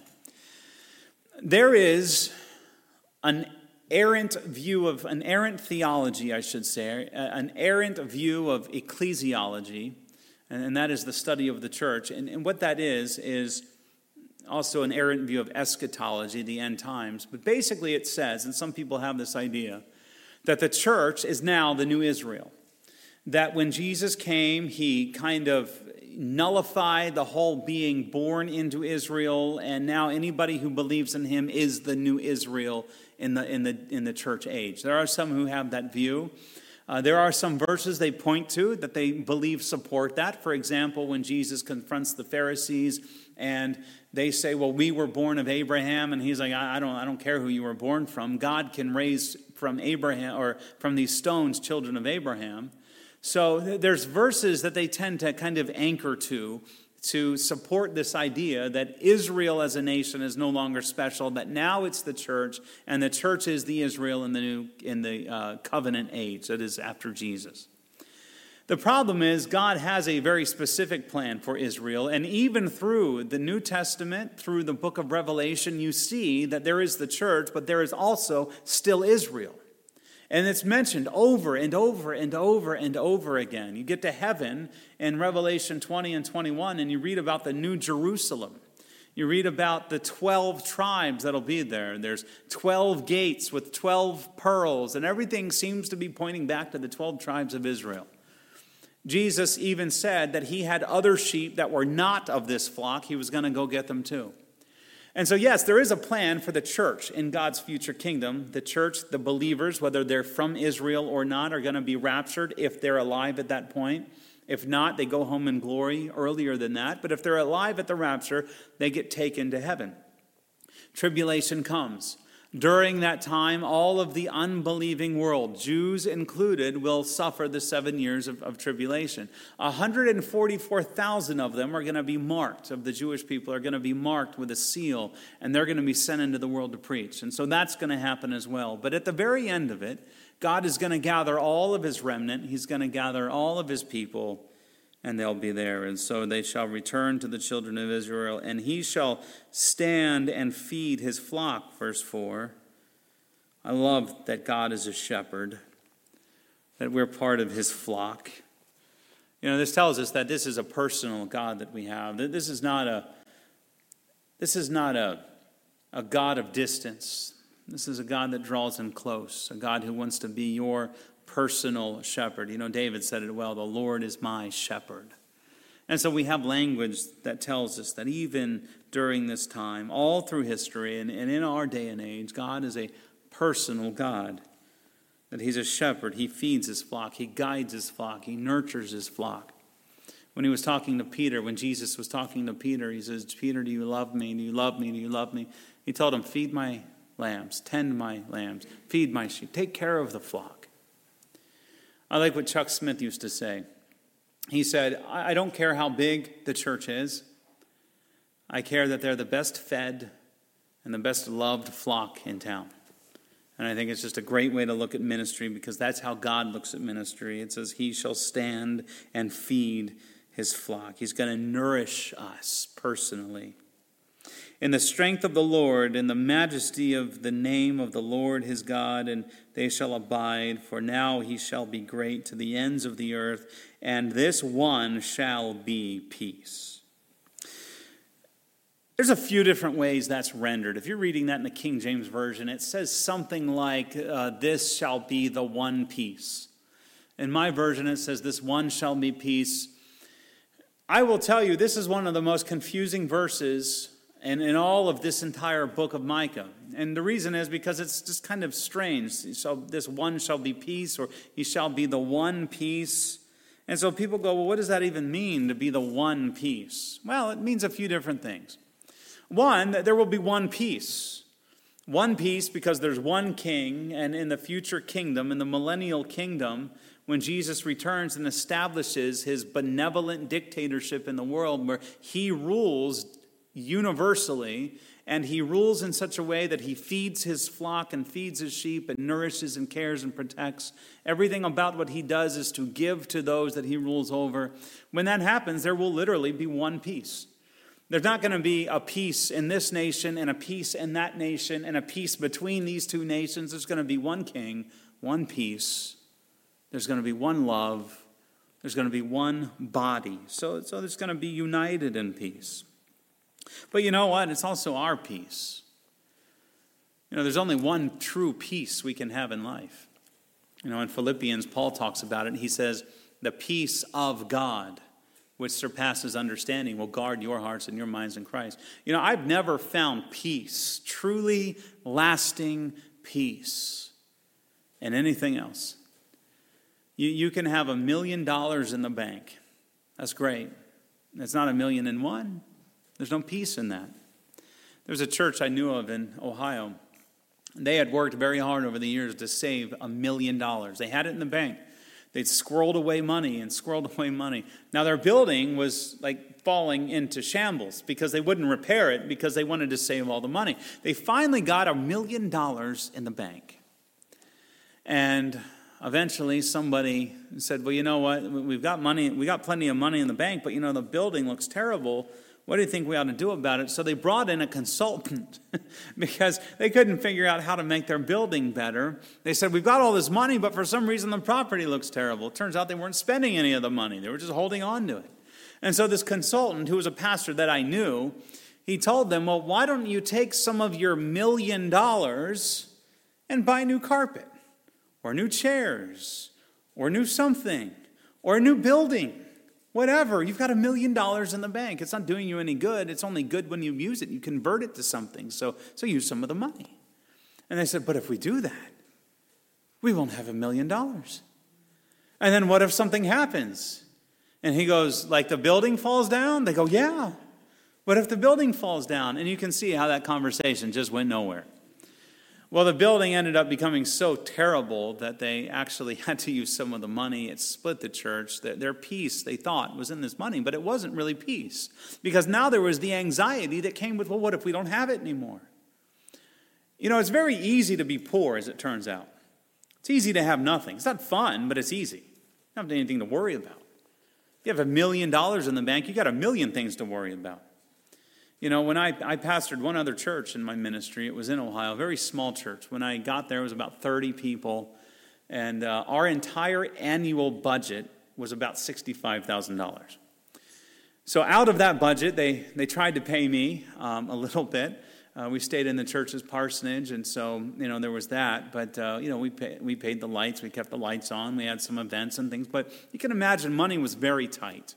Speaker 1: There is an errant view of, an errant theology, I should say, an errant view of ecclesiology, and that is the study of the church. And, and what that is, is also an errant view of eschatology, the end times. But basically it says, and some people have this idea, that the church is now the new Israel. That when Jesus came, he kind of nullified the whole being born into Israel, and now anybody who believes in him is the new Israel in the, in the, in the church age. There are some who have that view. Uh, there are some verses they point to that they believe support that. For example, when Jesus confronts the Pharisees and they say, well, we were born of Abraham. And he's like, I, I don't I don't care who you were born from. God can raise from Abraham or from these stones children of Abraham. So there's verses that they tend to kind of anchor to, to support this idea that Israel as a nation is no longer special, that now it's the church, and the church is the Israel in the new in the uh, covenant age, that is after Jesus. The problem is God has a very specific plan for Israel, and even through the New Testament, through the book of Revelation, you see that there is the church, but there is also still Israel. And it's mentioned over and over and over and over again. You get to heaven in Revelation twenty and twenty-one, and you read about the New Jerusalem. You read about the twelve tribes that'll be there. There's twelve gates with twelve pearls, and everything seems to be pointing back to the twelve tribes of Israel. Jesus even said that he had other sheep that were not of this flock. He was going to go get them too. And so, yes, there is a plan for the church in God's future kingdom. The church, the believers, whether they're from Israel or not, are going to be raptured if they're alive at that point. If not, they go home in glory earlier than that. But if they're alive at the rapture, they get taken to heaven. Tribulation comes. During that time, all of the unbelieving world, Jews included, will suffer the seven years of, of tribulation. one hundred forty-four thousand of them are going to be marked, of the Jewish people, are going to be marked with a seal, and they're going to be sent into the world to preach. And so that's going to happen as well. But at the very end of it, God is going to gather all of his remnant. He's going to gather all of his people, and they'll be there. And so they shall return to the children of Israel, and he shall stand and feed his flock, verse four. I love that God is a shepherd, that we're part of his flock. You know, this tells us that this is a personal God that we have. That this is not a, this is not a, a God of distance. This is a God that draws in close, a God who wants to be your personal shepherd. You know, David said it well, the Lord is my shepherd. And so we have language that tells us that even during this time, all through history and, and in our day and age, God is a personal God. That he's a shepherd. He feeds his flock. He guides his flock. He nurtures his flock. When he was talking to Peter, when Jesus was talking to Peter, he says, Peter, do you love me? Do you love me? Do you love me? He told him, feed my lambs, tend my lambs, feed my sheep, take care of the flock. I like what Chuck Smith used to say. He said, I don't care how big the church is. I care that they're the best fed and the best loved flock in town. And I think it's just a great way to look at ministry, because that's how God looks at ministry. It says he shall stand and feed his flock. He's going to nourish us personally. In the strength of the Lord, in the majesty of the name of the Lord his God, and they shall abide, for now he shall be great to the ends of the earth, and this one shall be peace. There's a few different ways that's rendered. If you're reading that in the King James Version, it says something like, uh, this shall be the one peace. In my version, it says, this one shall be peace. I will tell you, this is one of the most confusing verses And in all of this entire book of Micah. And the reason is because it's just kind of strange. So this one shall be peace, or he shall be the one peace. And so people go, well, what does that even mean, to be the one peace? Well, it means a few different things. One, that there will be one peace. One peace because there's one king, and in the future kingdom, in the millennial kingdom, when Jesus returns and establishes his benevolent dictatorship in the world where he rules universally, and he rules in such a way that he feeds his flock and feeds his sheep and nourishes and cares and protects. Everything about what he does is to give to those that he rules over. When that happens, there will literally be one peace. There's not going to be a peace in this nation and a peace in that nation and a peace between these two nations. There's going to be one king, one peace. There's going to be one love. There's going to be one body. So, so there's going to be united in peace. But you know what? It's also our peace. You know, there's only one true peace we can have in life. You know, in Philippians, Paul talks about it. He says, the peace of God, which surpasses understanding, will guard your hearts and your minds in Christ. You know, I've never found peace, truly lasting peace, in anything else. You, you can have a million dollars in the bank. That's great. It's not a million and one. There's no peace in that. There's a church I knew of in Ohio. They had worked very hard over the years to save a million dollars. They had it in the bank. They'd squirreled away money and squirreled away money. Now their building was like falling into shambles because they wouldn't repair it because they wanted to save all the money. They finally got a million dollars in the bank. And eventually somebody said, well, you know what, we've got money, we got plenty of money in the bank, but you know, the building looks terrible. What do you think we ought to do about it? So they brought in a consultant because they couldn't figure out how to make their building better. They said, we've got all this money, but for some reason the property looks terrible. It turns out they weren't spending any of the money. They were just holding on to it. And so this consultant, who was a pastor that I knew, he told them, well, why don't you take some of your million dollars and buy new carpet or new chairs or new something or a new building? Whatever, you've got a million dollars in the bank. It's not doing you any good. It's only good when you use it. You convert it to something. So, so use some of the money. And they said, but if we do that, we won't have a million dollars. And then what if something happens? And he goes, like the building falls down? They go, yeah. What if the building falls down? And you can see how that conversation just went nowhere. Well, the building ended up becoming so terrible that they actually had to use some of the money. It split the church. Their peace, they thought, was in this money, but it wasn't really peace. Because now there was the anxiety that came with, well, what if we don't have it anymore? You know, it's very easy to be poor, as it turns out. It's easy to have nothing. It's not fun, but it's easy. You don't have anything to worry about. If you have a million dollars in the bank, you got a million things to worry about. You know, when I, I pastored one other church in my ministry, it was in Ohio, a very small church. When I got there, it was about thirty people, and uh, our entire annual budget was about sixty-five thousand dollars. So out of that budget, they, they tried to pay me um, a little bit. Uh, we stayed in the church's parsonage, and so, you know, there was that. But, uh, you know, we, pay, we paid the lights. We kept the lights on. We had some events and things. But you can imagine money was very tight.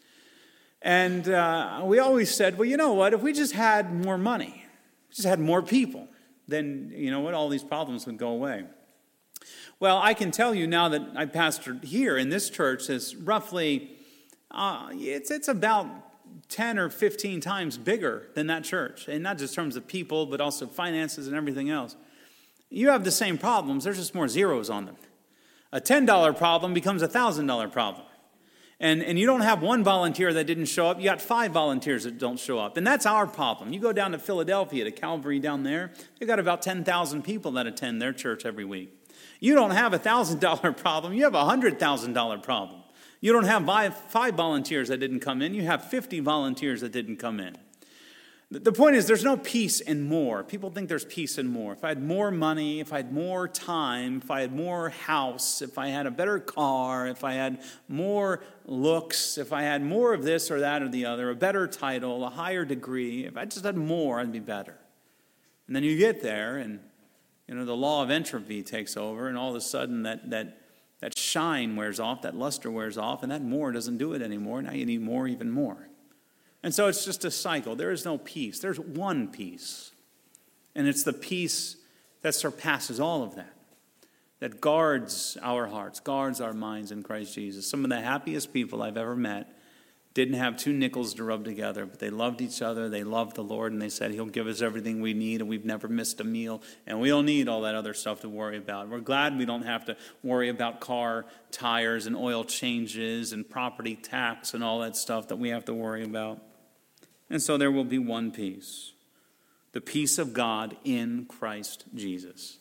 Speaker 1: And uh, we always said, well, you know what, if we just had more money, just had more people, then, you know what, all these problems would go away. Well, I can tell you now that I pastored here in this church is roughly, uh, it's, it's about ten or fifteen times bigger than that church. And not just in terms of people, but also finances and everything else. You have the same problems, there's just more zeros on them. A ten dollar problem becomes a one thousand dollar problem. And and you don't have one volunteer that didn't show up. You got five volunteers that don't show up. And that's our problem. You go down to Philadelphia, to Calvary down there, they've got about ten thousand people that attend their church every week. You don't have a one thousand dollar problem. You have a one hundred thousand dollar problem. You don't have five, five volunteers that didn't come in. You have fifty volunteers that didn't come in. The point is, there's no peace in more. People think there's peace in more. If I had more money, if I had more time, if I had more house, if I had a better car, if I had more looks, if I had more of this or that or the other, a better title, a higher degree, if I just had more, I'd be better. And then you get there, and you know the law of entropy takes over, and all of a sudden that that that shine wears off, that luster wears off, and that more doesn't do it anymore. Now you need more, even more. And so it's just a cycle. There is no peace. There's one peace. And it's the peace that surpasses all of that, that guards our hearts, guards our minds in Christ Jesus. Some of the happiest people I've ever met didn't have two nickels to rub together, but they loved each other, they loved the Lord, and they said He'll give us everything we need, and we've never missed a meal, and we don't need all that other stuff to worry about. We're glad we don't have to worry about car tires and oil changes and property tax and all that stuff that we have to worry about. And so there will be one peace, the peace of God in Christ Jesus.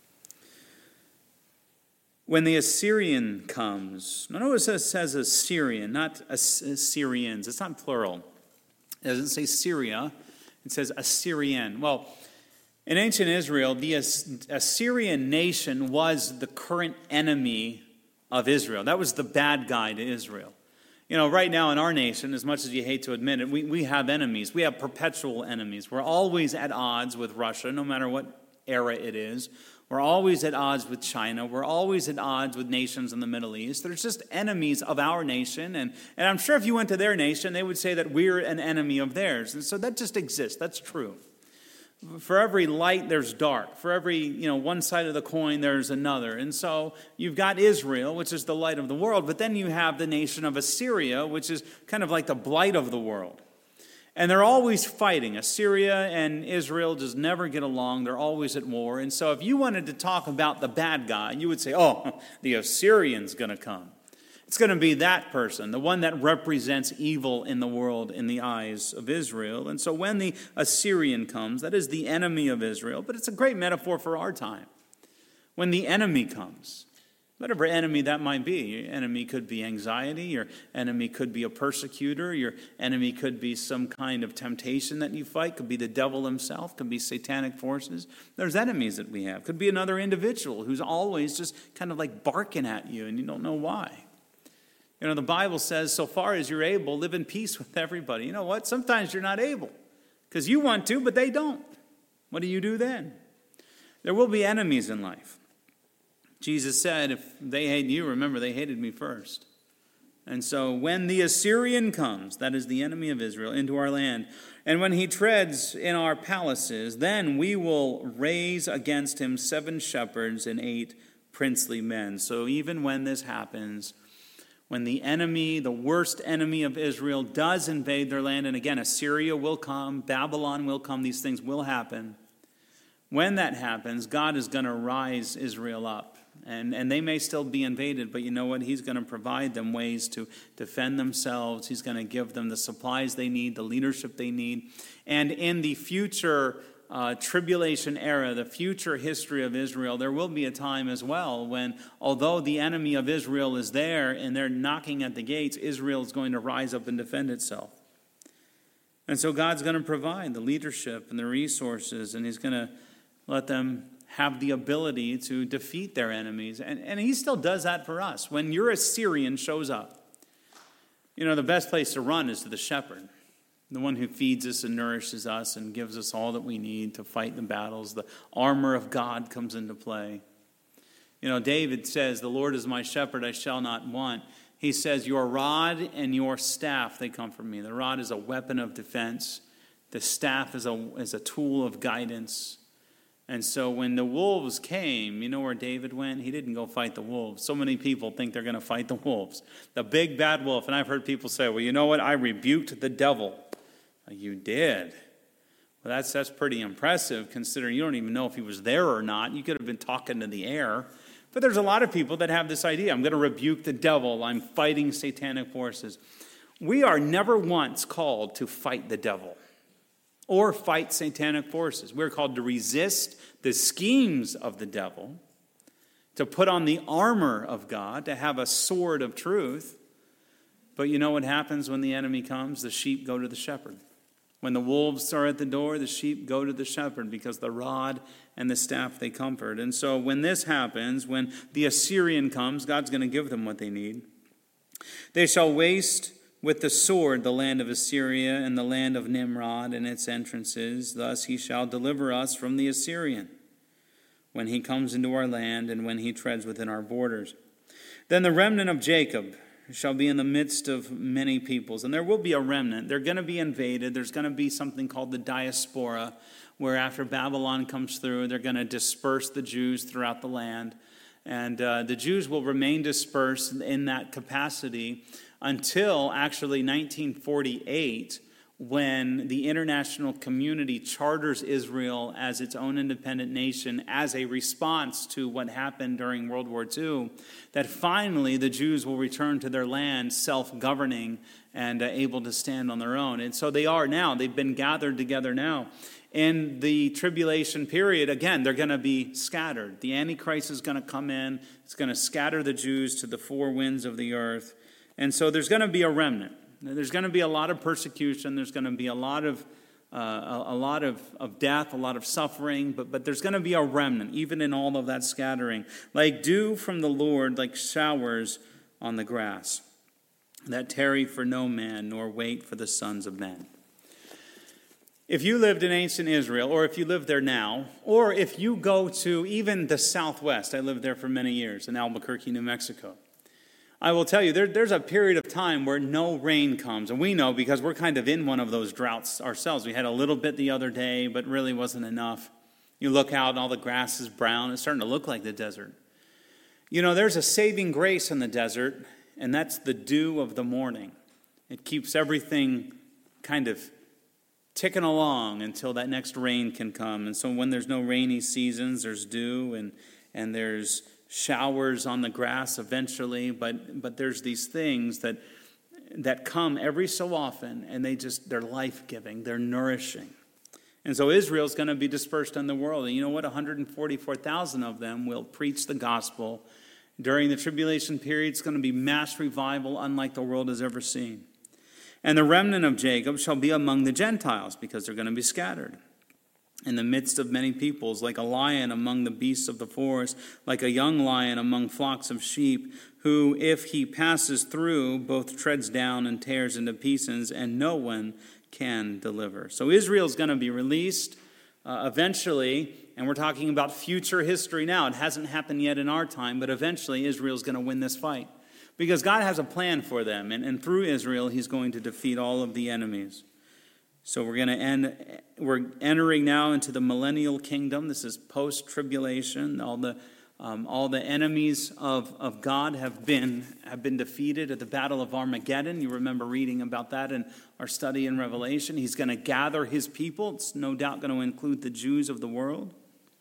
Speaker 1: When the Assyrian comes, notice it says Assyrian, not Assyrians. It's not plural. It doesn't say Syria. It says Assyrian. Well, in ancient Israel, the Assyrian nation was the current enemy of Israel. That was the bad guy to Israel. You know, right now in our nation, as much as you hate to admit it, we, we have enemies. We have perpetual enemies. We're always at odds with Russia, no matter what era it is. We're always at odds with China. We're always at odds with nations in the Middle East. There's just enemies of our nation. And, and I'm sure if you went to their nation, they would say that we're an enemy of theirs. And so that just exists. That's true. For every light, there's dark. For every, you know, one side of the coin, there's another. And so you've got Israel, which is the light of the world, but then you have the nation of Assyria, which is kind of like the blight of the world. And they're always fighting. Assyria and Israel just never get along. They're always at war. And so if you wanted to talk about the bad guy, you would say, oh, the Assyrian's going to come. It's going to be that person, the one that represents evil in the world in the eyes of Israel. And so when the Assyrian comes, that is the enemy of Israel. But it's a great metaphor for our time. When the enemy comes, whatever enemy that might be. Your enemy could be anxiety. Your enemy could be a persecutor. Your enemy could be some kind of temptation that you fight. Could be the devil himself. Could be satanic forces. There's enemies that we have. Could be another individual who's always just kind of like barking at you and you don't know why. You know, the Bible says, so far as you're able, live in peace with everybody. You know what? Sometimes you're not able because you want to, but they don't. What do you do then? There will be enemies in life. Jesus said, if they hate you, remember they hated me first. And so when the Assyrian comes, that is the enemy of Israel, into our land, and when he treads in our palaces, then we will raise against him seven shepherds and eight princely men. So even when this happens, when the enemy, the worst enemy of Israel, does invade their land, and again, Assyria will come, Babylon will come, these things will happen. When that happens, God is going to rise Israel up. And, and they may still be invaded, but you know what? He's going to provide them ways to defend themselves. He's going to give them the supplies they need, the leadership they need. And in the future uh, tribulation era, the future history of Israel, there will be a time as well when, although the enemy of Israel is there and they're knocking at the gates, Israel is going to rise up and defend itself. And so God's going to provide the leadership and the resources, and he's going to let them have the ability to defeat their enemies. And, and he still does that for us. When your Assyrian shows up, you know, the best place to run is to the shepherd, the one who feeds us and nourishes us and gives us all that we need to fight the battles. The armor of God comes into play. You know, David says, the Lord is my shepherd, I shall not want. He says, your rod and your staff, they comfort me. The rod is a weapon of defense. The staff is a, is a tool of guidance. And so when the wolves came, you know where David went? He didn't go fight the wolves. So many people think they're going to fight the wolves. The big bad wolf. And I've heard people say, well, you know what? I rebuked the devil. You did. Well, that's, that's pretty impressive considering you don't even know if he was there or not. You could have been talking to the air. But there's a lot of people that have this idea. I'm going to rebuke the devil. I'm fighting satanic forces. We are never once called to fight the devil or fight satanic forces. We're called to resist the schemes of the devil, to put on the armor of God, to have a sword of truth. But you know what happens when the enemy comes? The sheep go to the shepherd. When the wolves are at the door, the sheep go to the shepherd because the rod and the staff they comfort. And so when this happens, when the Assyrian comes, God's going to give them what they need. They shall waste with the sword the land of Assyria and the land of Nimrod and its entrances. Thus he shall deliver us from the Assyrian when he comes into our land and when he treads within our borders. Then the remnant of Jacob shall be in the midst of many peoples. And there will be a remnant. They're going to be invaded. There's going to be something called the diaspora, where after Babylon comes through, they're going to disperse the Jews throughout the land. And uh, the Jews will remain dispersed in that capacity until actually nineteen forty-eight, when the international community charters Israel as its own independent nation as a response to what happened during World War Two, that finally the Jews will return to their land self-governing and uh, able to stand on their own. And so they are now. They've been gathered together now. In the tribulation period, again, they're going to be scattered. The Antichrist is going to come in. It's going to scatter the Jews to the four winds of the earth. And so there's going to be a remnant. There's going to be a lot of persecution. There's going to be a lot of uh, a, a lot of, of death, a lot of suffering. But, but there's going to be a remnant, even in all of that scattering. Like dew from the Lord, like showers on the grass, that tarry for no man, nor wait for the sons of men. If you lived in ancient Israel, or if you live there now, or if you go to even the Southwest, I lived there for many years in Albuquerque, New Mexico, I will tell you, there, there's a period of time where no rain comes. And we know because we're kind of in one of those droughts ourselves. We had a little bit the other day, but really wasn't enough. You look out and all the grass is brown. It's starting to look like the desert. You know, there's a saving grace in the desert, and that's the dew of the morning. It keeps everything kind of ticking along until that next rain can come. And so when there's no rainy seasons, there's dew and, and there's showers on the grass eventually. But but there's these things that that come every so often, and they just, they're life-giving, they're nourishing. And so Israel's going to be dispersed in the world. And you know what? one hundred forty-four thousand of them will preach the gospel. During the tribulation period, it's going to be mass revival unlike the world has ever seen. And the remnant of Jacob shall be among the Gentiles, because they're going to be scattered in the midst of many peoples, like a lion among the beasts of the forest, like a young lion among flocks of sheep, who, if he passes through, both treads down and tears into pieces, and no one can deliver. So Israel's going to be released uh, eventually, and we're talking about future history now. It hasn't happened yet in our time, but eventually Israel's going to win this fight. Because God has a plan for them, and, and through Israel, he's going to defeat all of the enemies. So we're going to end, we're entering now into the millennial kingdom. This is post-tribulation. All the um, all the enemies of, of God have been have been defeated at the Battle of Armageddon. You remember reading about that in our study in Revelation. He's going to gather his people. It's no doubt going to include the Jews of the world.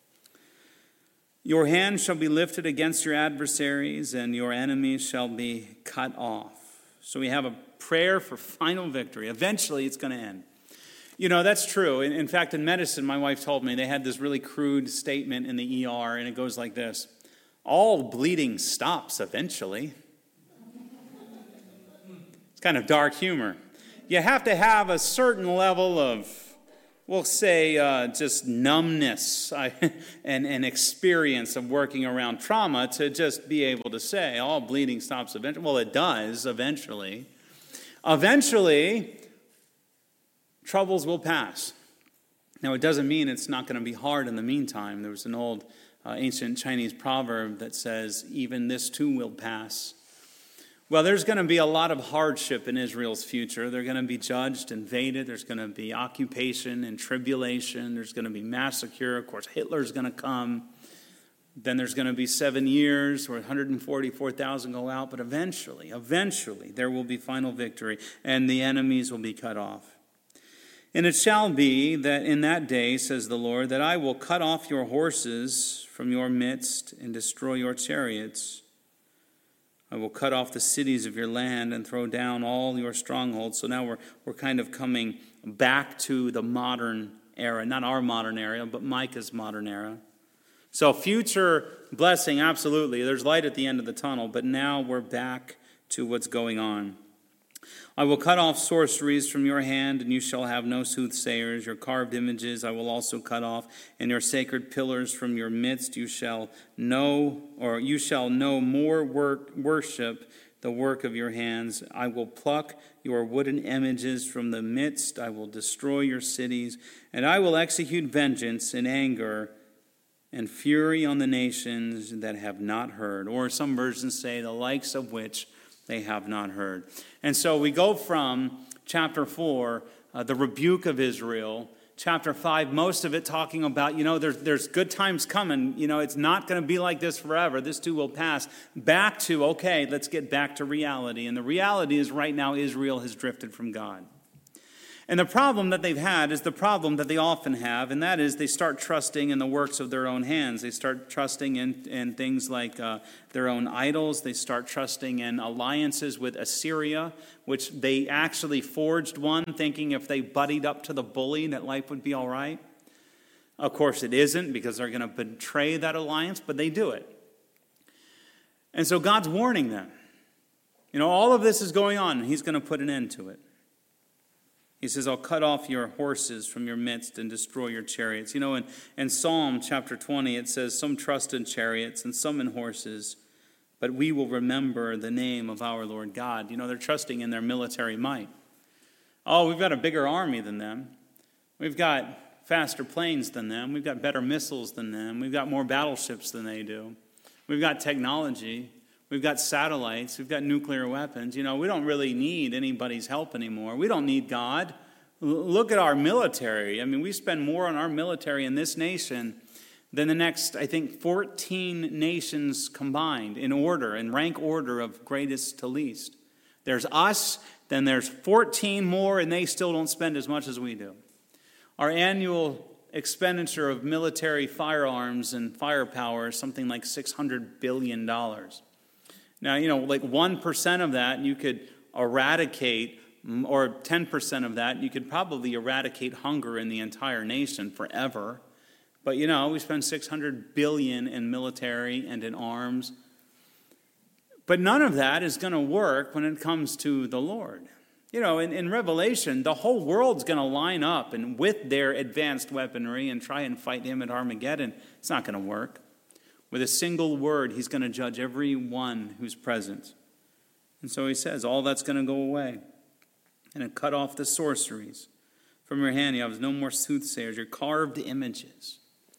Speaker 1: Your hand shall be lifted against your adversaries, and your enemies shall be cut off. So we have a prayer for final victory. Eventually, it's going to end. You know, that's true. In, in fact, in medicine, my wife told me they had this really crude statement in the E R, and it goes like this: all bleeding stops eventually. It's kind of dark humor. You have to have a certain level of, we'll say, uh, just numbness and, and experience of working around trauma to just be able to say, all bleeding stops eventually. Well, it does eventually. Eventually, troubles will pass. Now, it doesn't mean it's not going to be hard in the meantime. There was an old uh, ancient Chinese proverb that says, even this too will pass. Well, there's going to be a lot of hardship in Israel's future. They're going to be judged, invaded. There's going to be occupation and tribulation. There's going to be massacre. Of course, Hitler's going to come. Then there's going to be seven years where one hundred forty-four thousand go out. But eventually, eventually, there will be final victory, and the enemies will be cut off. And it shall be that in that day, says the Lord, that I will cut off your horses from your midst and destroy your chariots. I will cut off the cities of your land and throw down all your strongholds. So now we're we're kind of coming back to the modern era. Not our modern era, but Micah's modern era. So future blessing, absolutely. There's light at the end of the tunnel, but now we're back to what's going on. I will cut off sorceries from your hand, and you shall have no soothsayers. Your carved images I will also cut off, and your sacred pillars from your midst. You shall know, or you shall no more work, worship the work of your hands. I will pluck your wooden images from the midst. I will destroy your cities, and I will execute vengeance in anger and fury on the nations that have not heard. Or some versions say, the likes of which they have not heard. And so we go from chapter four, uh, the rebuke of Israel, chapter five, most of it talking about, you know, there's, there's good times coming. You know, it's not going to be like this forever. This too will pass. Back to, okay, let's get back to reality. And the reality is right now Israel has drifted from God. And the problem that they've had is the problem that they often have, and that is they start trusting in the works of their own hands. They start trusting in, in things like uh, their own idols. They start trusting in alliances with Assyria, which they actually forged one, thinking if they buddied up to the bully that life would be all right. Of course, it isn't, because they're going to betray that alliance, but they do it. And so God's warning them. You know, all of this is going on, and he's going to put an end to it. He says, I'll cut off your horses from your midst and destroy your chariots. You know, in, in Psalm chapter twenty, it says, some trust in chariots and some in horses, but we will remember the name of our Lord God. You know, they're trusting in their military might. Oh, we've got a bigger army than them. We've got faster planes than them. We've got better missiles than them. We've got more battleships than they do. We've got technology. We've got satellites. We've got nuclear weapons. You know, we don't really need anybody's help anymore. We don't need God. L- look at our military. I mean, we spend more on our military in this nation than the next, I think, fourteen nations combined in order, in rank order of greatest to least. There's us, then there's fourteen more, and they still don't spend as much as we do. Our annual expenditure of military firearms and firepower is something like six hundred billion dollars. Now, you know, like one percent of that you could eradicate, or ten percent of that, you could probably eradicate hunger in the entire nation forever. But, you know, we spend six hundred billion dollars in military and in arms. But none of that is going to work when it comes to the Lord. You know, in, in Revelation, the whole world's going to line up and with their advanced weaponry and try and fight him at Armageddon. It's not going to work. With a single word, he's going to judge everyone who's present. And so he says, all that's going to go away. And it cut off the sorceries. From your hand you have no more soothsayers, your carved images.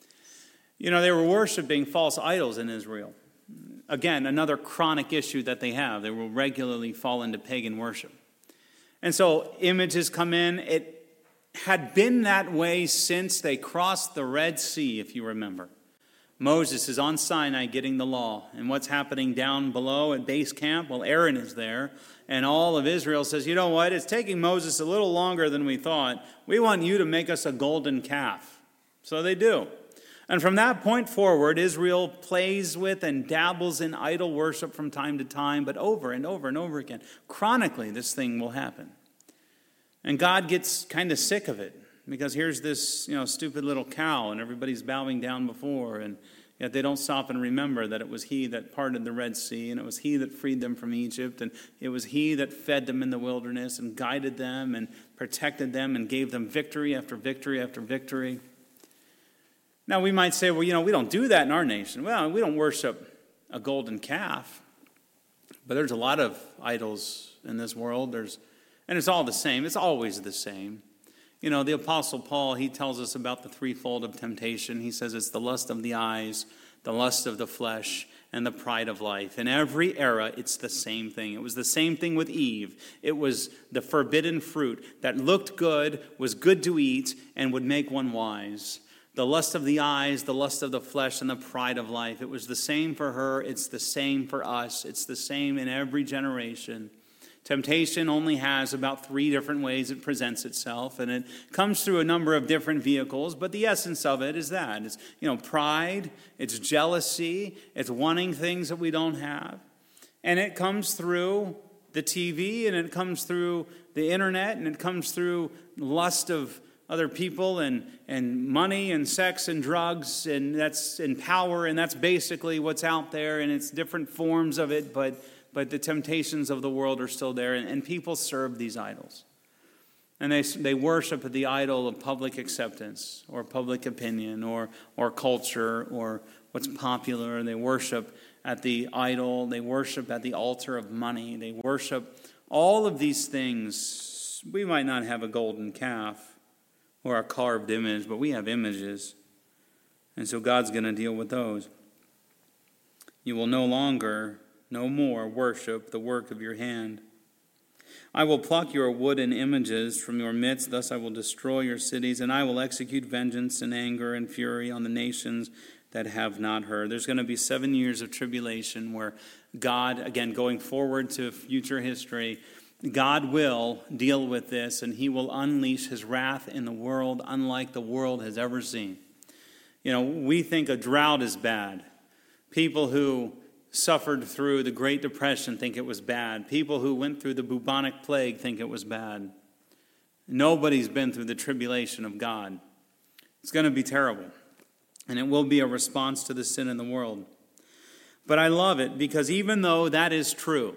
Speaker 1: You know, they were worshiping false idols in Israel. Again, another chronic issue that they have. They will regularly fall into pagan worship. And so images come in. It had been that way since they crossed the Red Sea, if you remember. Moses is on Sinai getting the law. And what's happening down below at base camp? Well, Aaron is there. And all of Israel says, you know what? It's taking Moses a little longer than we thought. We want you to make us a golden calf. So they do. And from that point forward, Israel plays with and dabbles in idol worship from time to time, but over and over and over again. Chronically, this thing will happen. And God gets kind of sick of it, because here's this, you know, stupid little cow, and everybody's bowing down before, and yet they don't stop and remember that it was he that parted the Red Sea, and it was he that freed them from Egypt, and it was he that fed them in the wilderness and guided them and protected them and gave them victory after victory after victory. Now, we might say, well, you know, we don't do that in our nation. Well, we don't worship a golden calf. But there's a lot of idols in this world. There's, and it's all the same. It's always the same. You know, the Apostle Paul, he tells us about the threefold of temptation. He says it's the lust of the eyes, the lust of the flesh, and the pride of life. In every era, it's the same thing. It was the same thing with Eve. It was the forbidden fruit that looked good, was good to eat, and would make one wise. The lust of the eyes, the lust of the flesh, and the pride of life. It was the same for her. It's the same for us. It's the same in every generation. Temptation only has about three different ways it presents itself, and it comes through a number of different vehicles, but the essence of it is that. It's, you know, pride, it's jealousy, it's wanting things that we don't have. And it comes through the T V, and it comes through the internet, and it comes through lust of other people and, and money and sex and drugs, and that's and power, and that's basically what's out there, and it's different forms of it, but but the temptations of the world are still there, and, and people serve these idols. And they they worship the idol of public acceptance or public opinion or or culture or what's popular. They worship at the idol. They worship at the altar of money. They worship all of these things. We might not have a golden calf or a carved image, but we have images. And so God's going to deal with those. You will no longer, no more worship the work of your hand. I will pluck your wooden images from your midst, thus I will destroy your cities, and I will execute vengeance and anger and fury on the nations that have not heard. There's going to be seven years of tribulation where God, again, going forward to future history, God will deal with this, and he will unleash his wrath in the world unlike the world has ever seen. You know, we think a drought is bad. People who suffered through the Great Depression think it was bad. People who went through the bubonic plague think it was bad. Nobody's been through the tribulation of God. It's going to be terrible, and it will be a response to the sin in the world. But I love it because even though that is true,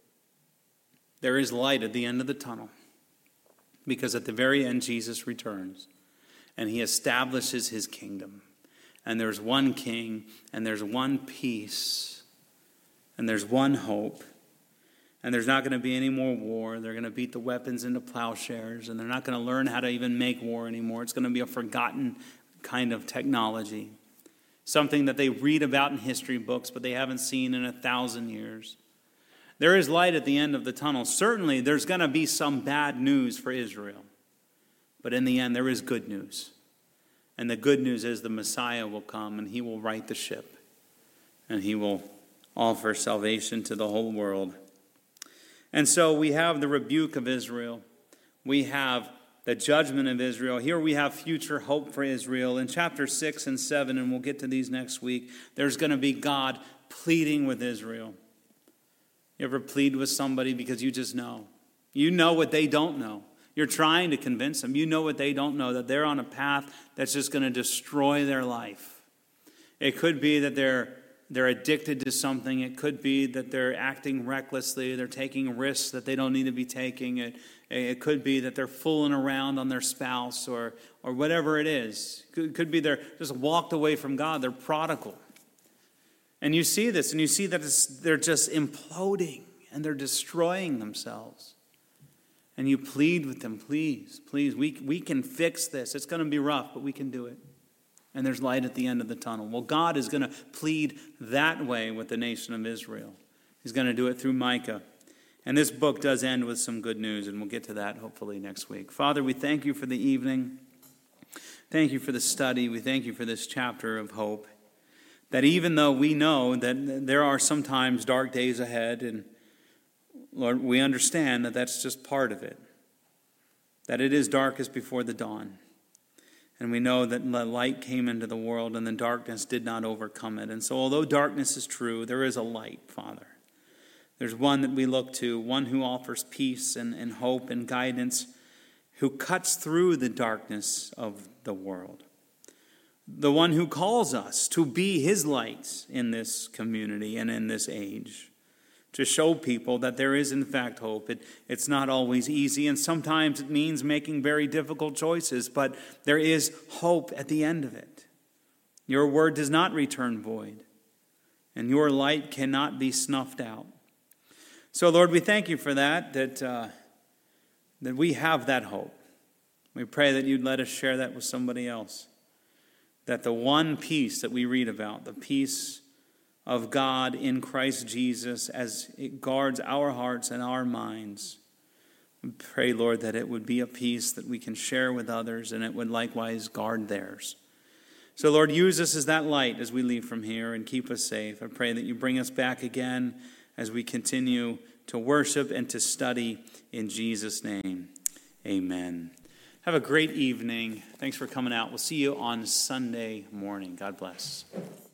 Speaker 1: there is light at the end of the tunnel, because at the very end, Jesus returns, and he establishes his kingdom. And there's one king, and there's one peace, and there's one hope. And there's not going to be any more war. They're going to beat the weapons into plowshares, and they're not going to learn how to even make war anymore. It's going to be a forgotten kind of technology, something that they read about in history books, but they haven't seen in a thousand years. There is light at the end of the tunnel. Certainly, there's going to be some bad news for Israel. But in the end, there is good news. And the good news is the Messiah will come, and he will right the ship. And he will offer salvation to the whole world. And so we have the rebuke of Israel. We have the judgment of Israel. Here we have future hope for Israel. In chapter six and seven, and we'll get to these next week, there's going to be God pleading with Israel. You ever plead with somebody because you just know? You know what they don't know. You're trying to convince them. You know what they don't know, that they're on a path that's just going to destroy their life. It could be that they're they're addicted to something. It could be that they're acting recklessly. They're taking risks that they don't need to be taking. It, it could be that they're fooling around on their spouse or or whatever it is. It could be they're just walked away from God. They're prodigal. And you see this, and you see that it's, they're just imploding, and they're destroying themselves. And you plead with them, please, please, we, we can fix this. It's going to be rough, but we can do it. And there's light at the end of the tunnel. Well, God is going to plead that way with the nation of Israel. He's going to do it through Micah. And this book does end with some good news, and we'll get to that hopefully next week. Father, we thank you for the evening. Thank you for the study. We thank you for this chapter of hope. That even though we know that there are sometimes dark days ahead, and Lord, we understand that that's just part of it. That it is darkest before the dawn. And we know that the light came into the world and the darkness did not overcome it. And so although darkness is true, there is a light, Father. There's one that we look to, one who offers peace and, and hope and guidance, who cuts through the darkness of the world. The one who calls us to be his lights in this community and in this age. To show people that there is in fact hope. It, it's not always easy, and sometimes it means making very difficult choices, but there is hope at the end of it. Your word does not return void, and your light cannot be snuffed out. So Lord, we thank you for that, that, uh, that we have that hope. We pray that you'd let us share that with somebody else. That the one peace that we read about, the peace of God in Christ Jesus as it guards our hearts and our minds. We pray, Lord, that it would be a peace that we can share with others and it would likewise guard theirs. So, Lord, use us as that light as we leave from here and keep us safe. I pray that you bring us back again as we continue to worship and to study in Jesus' name. Amen. Have a great evening. Thanks for coming out. We'll see you on Sunday morning. God bless.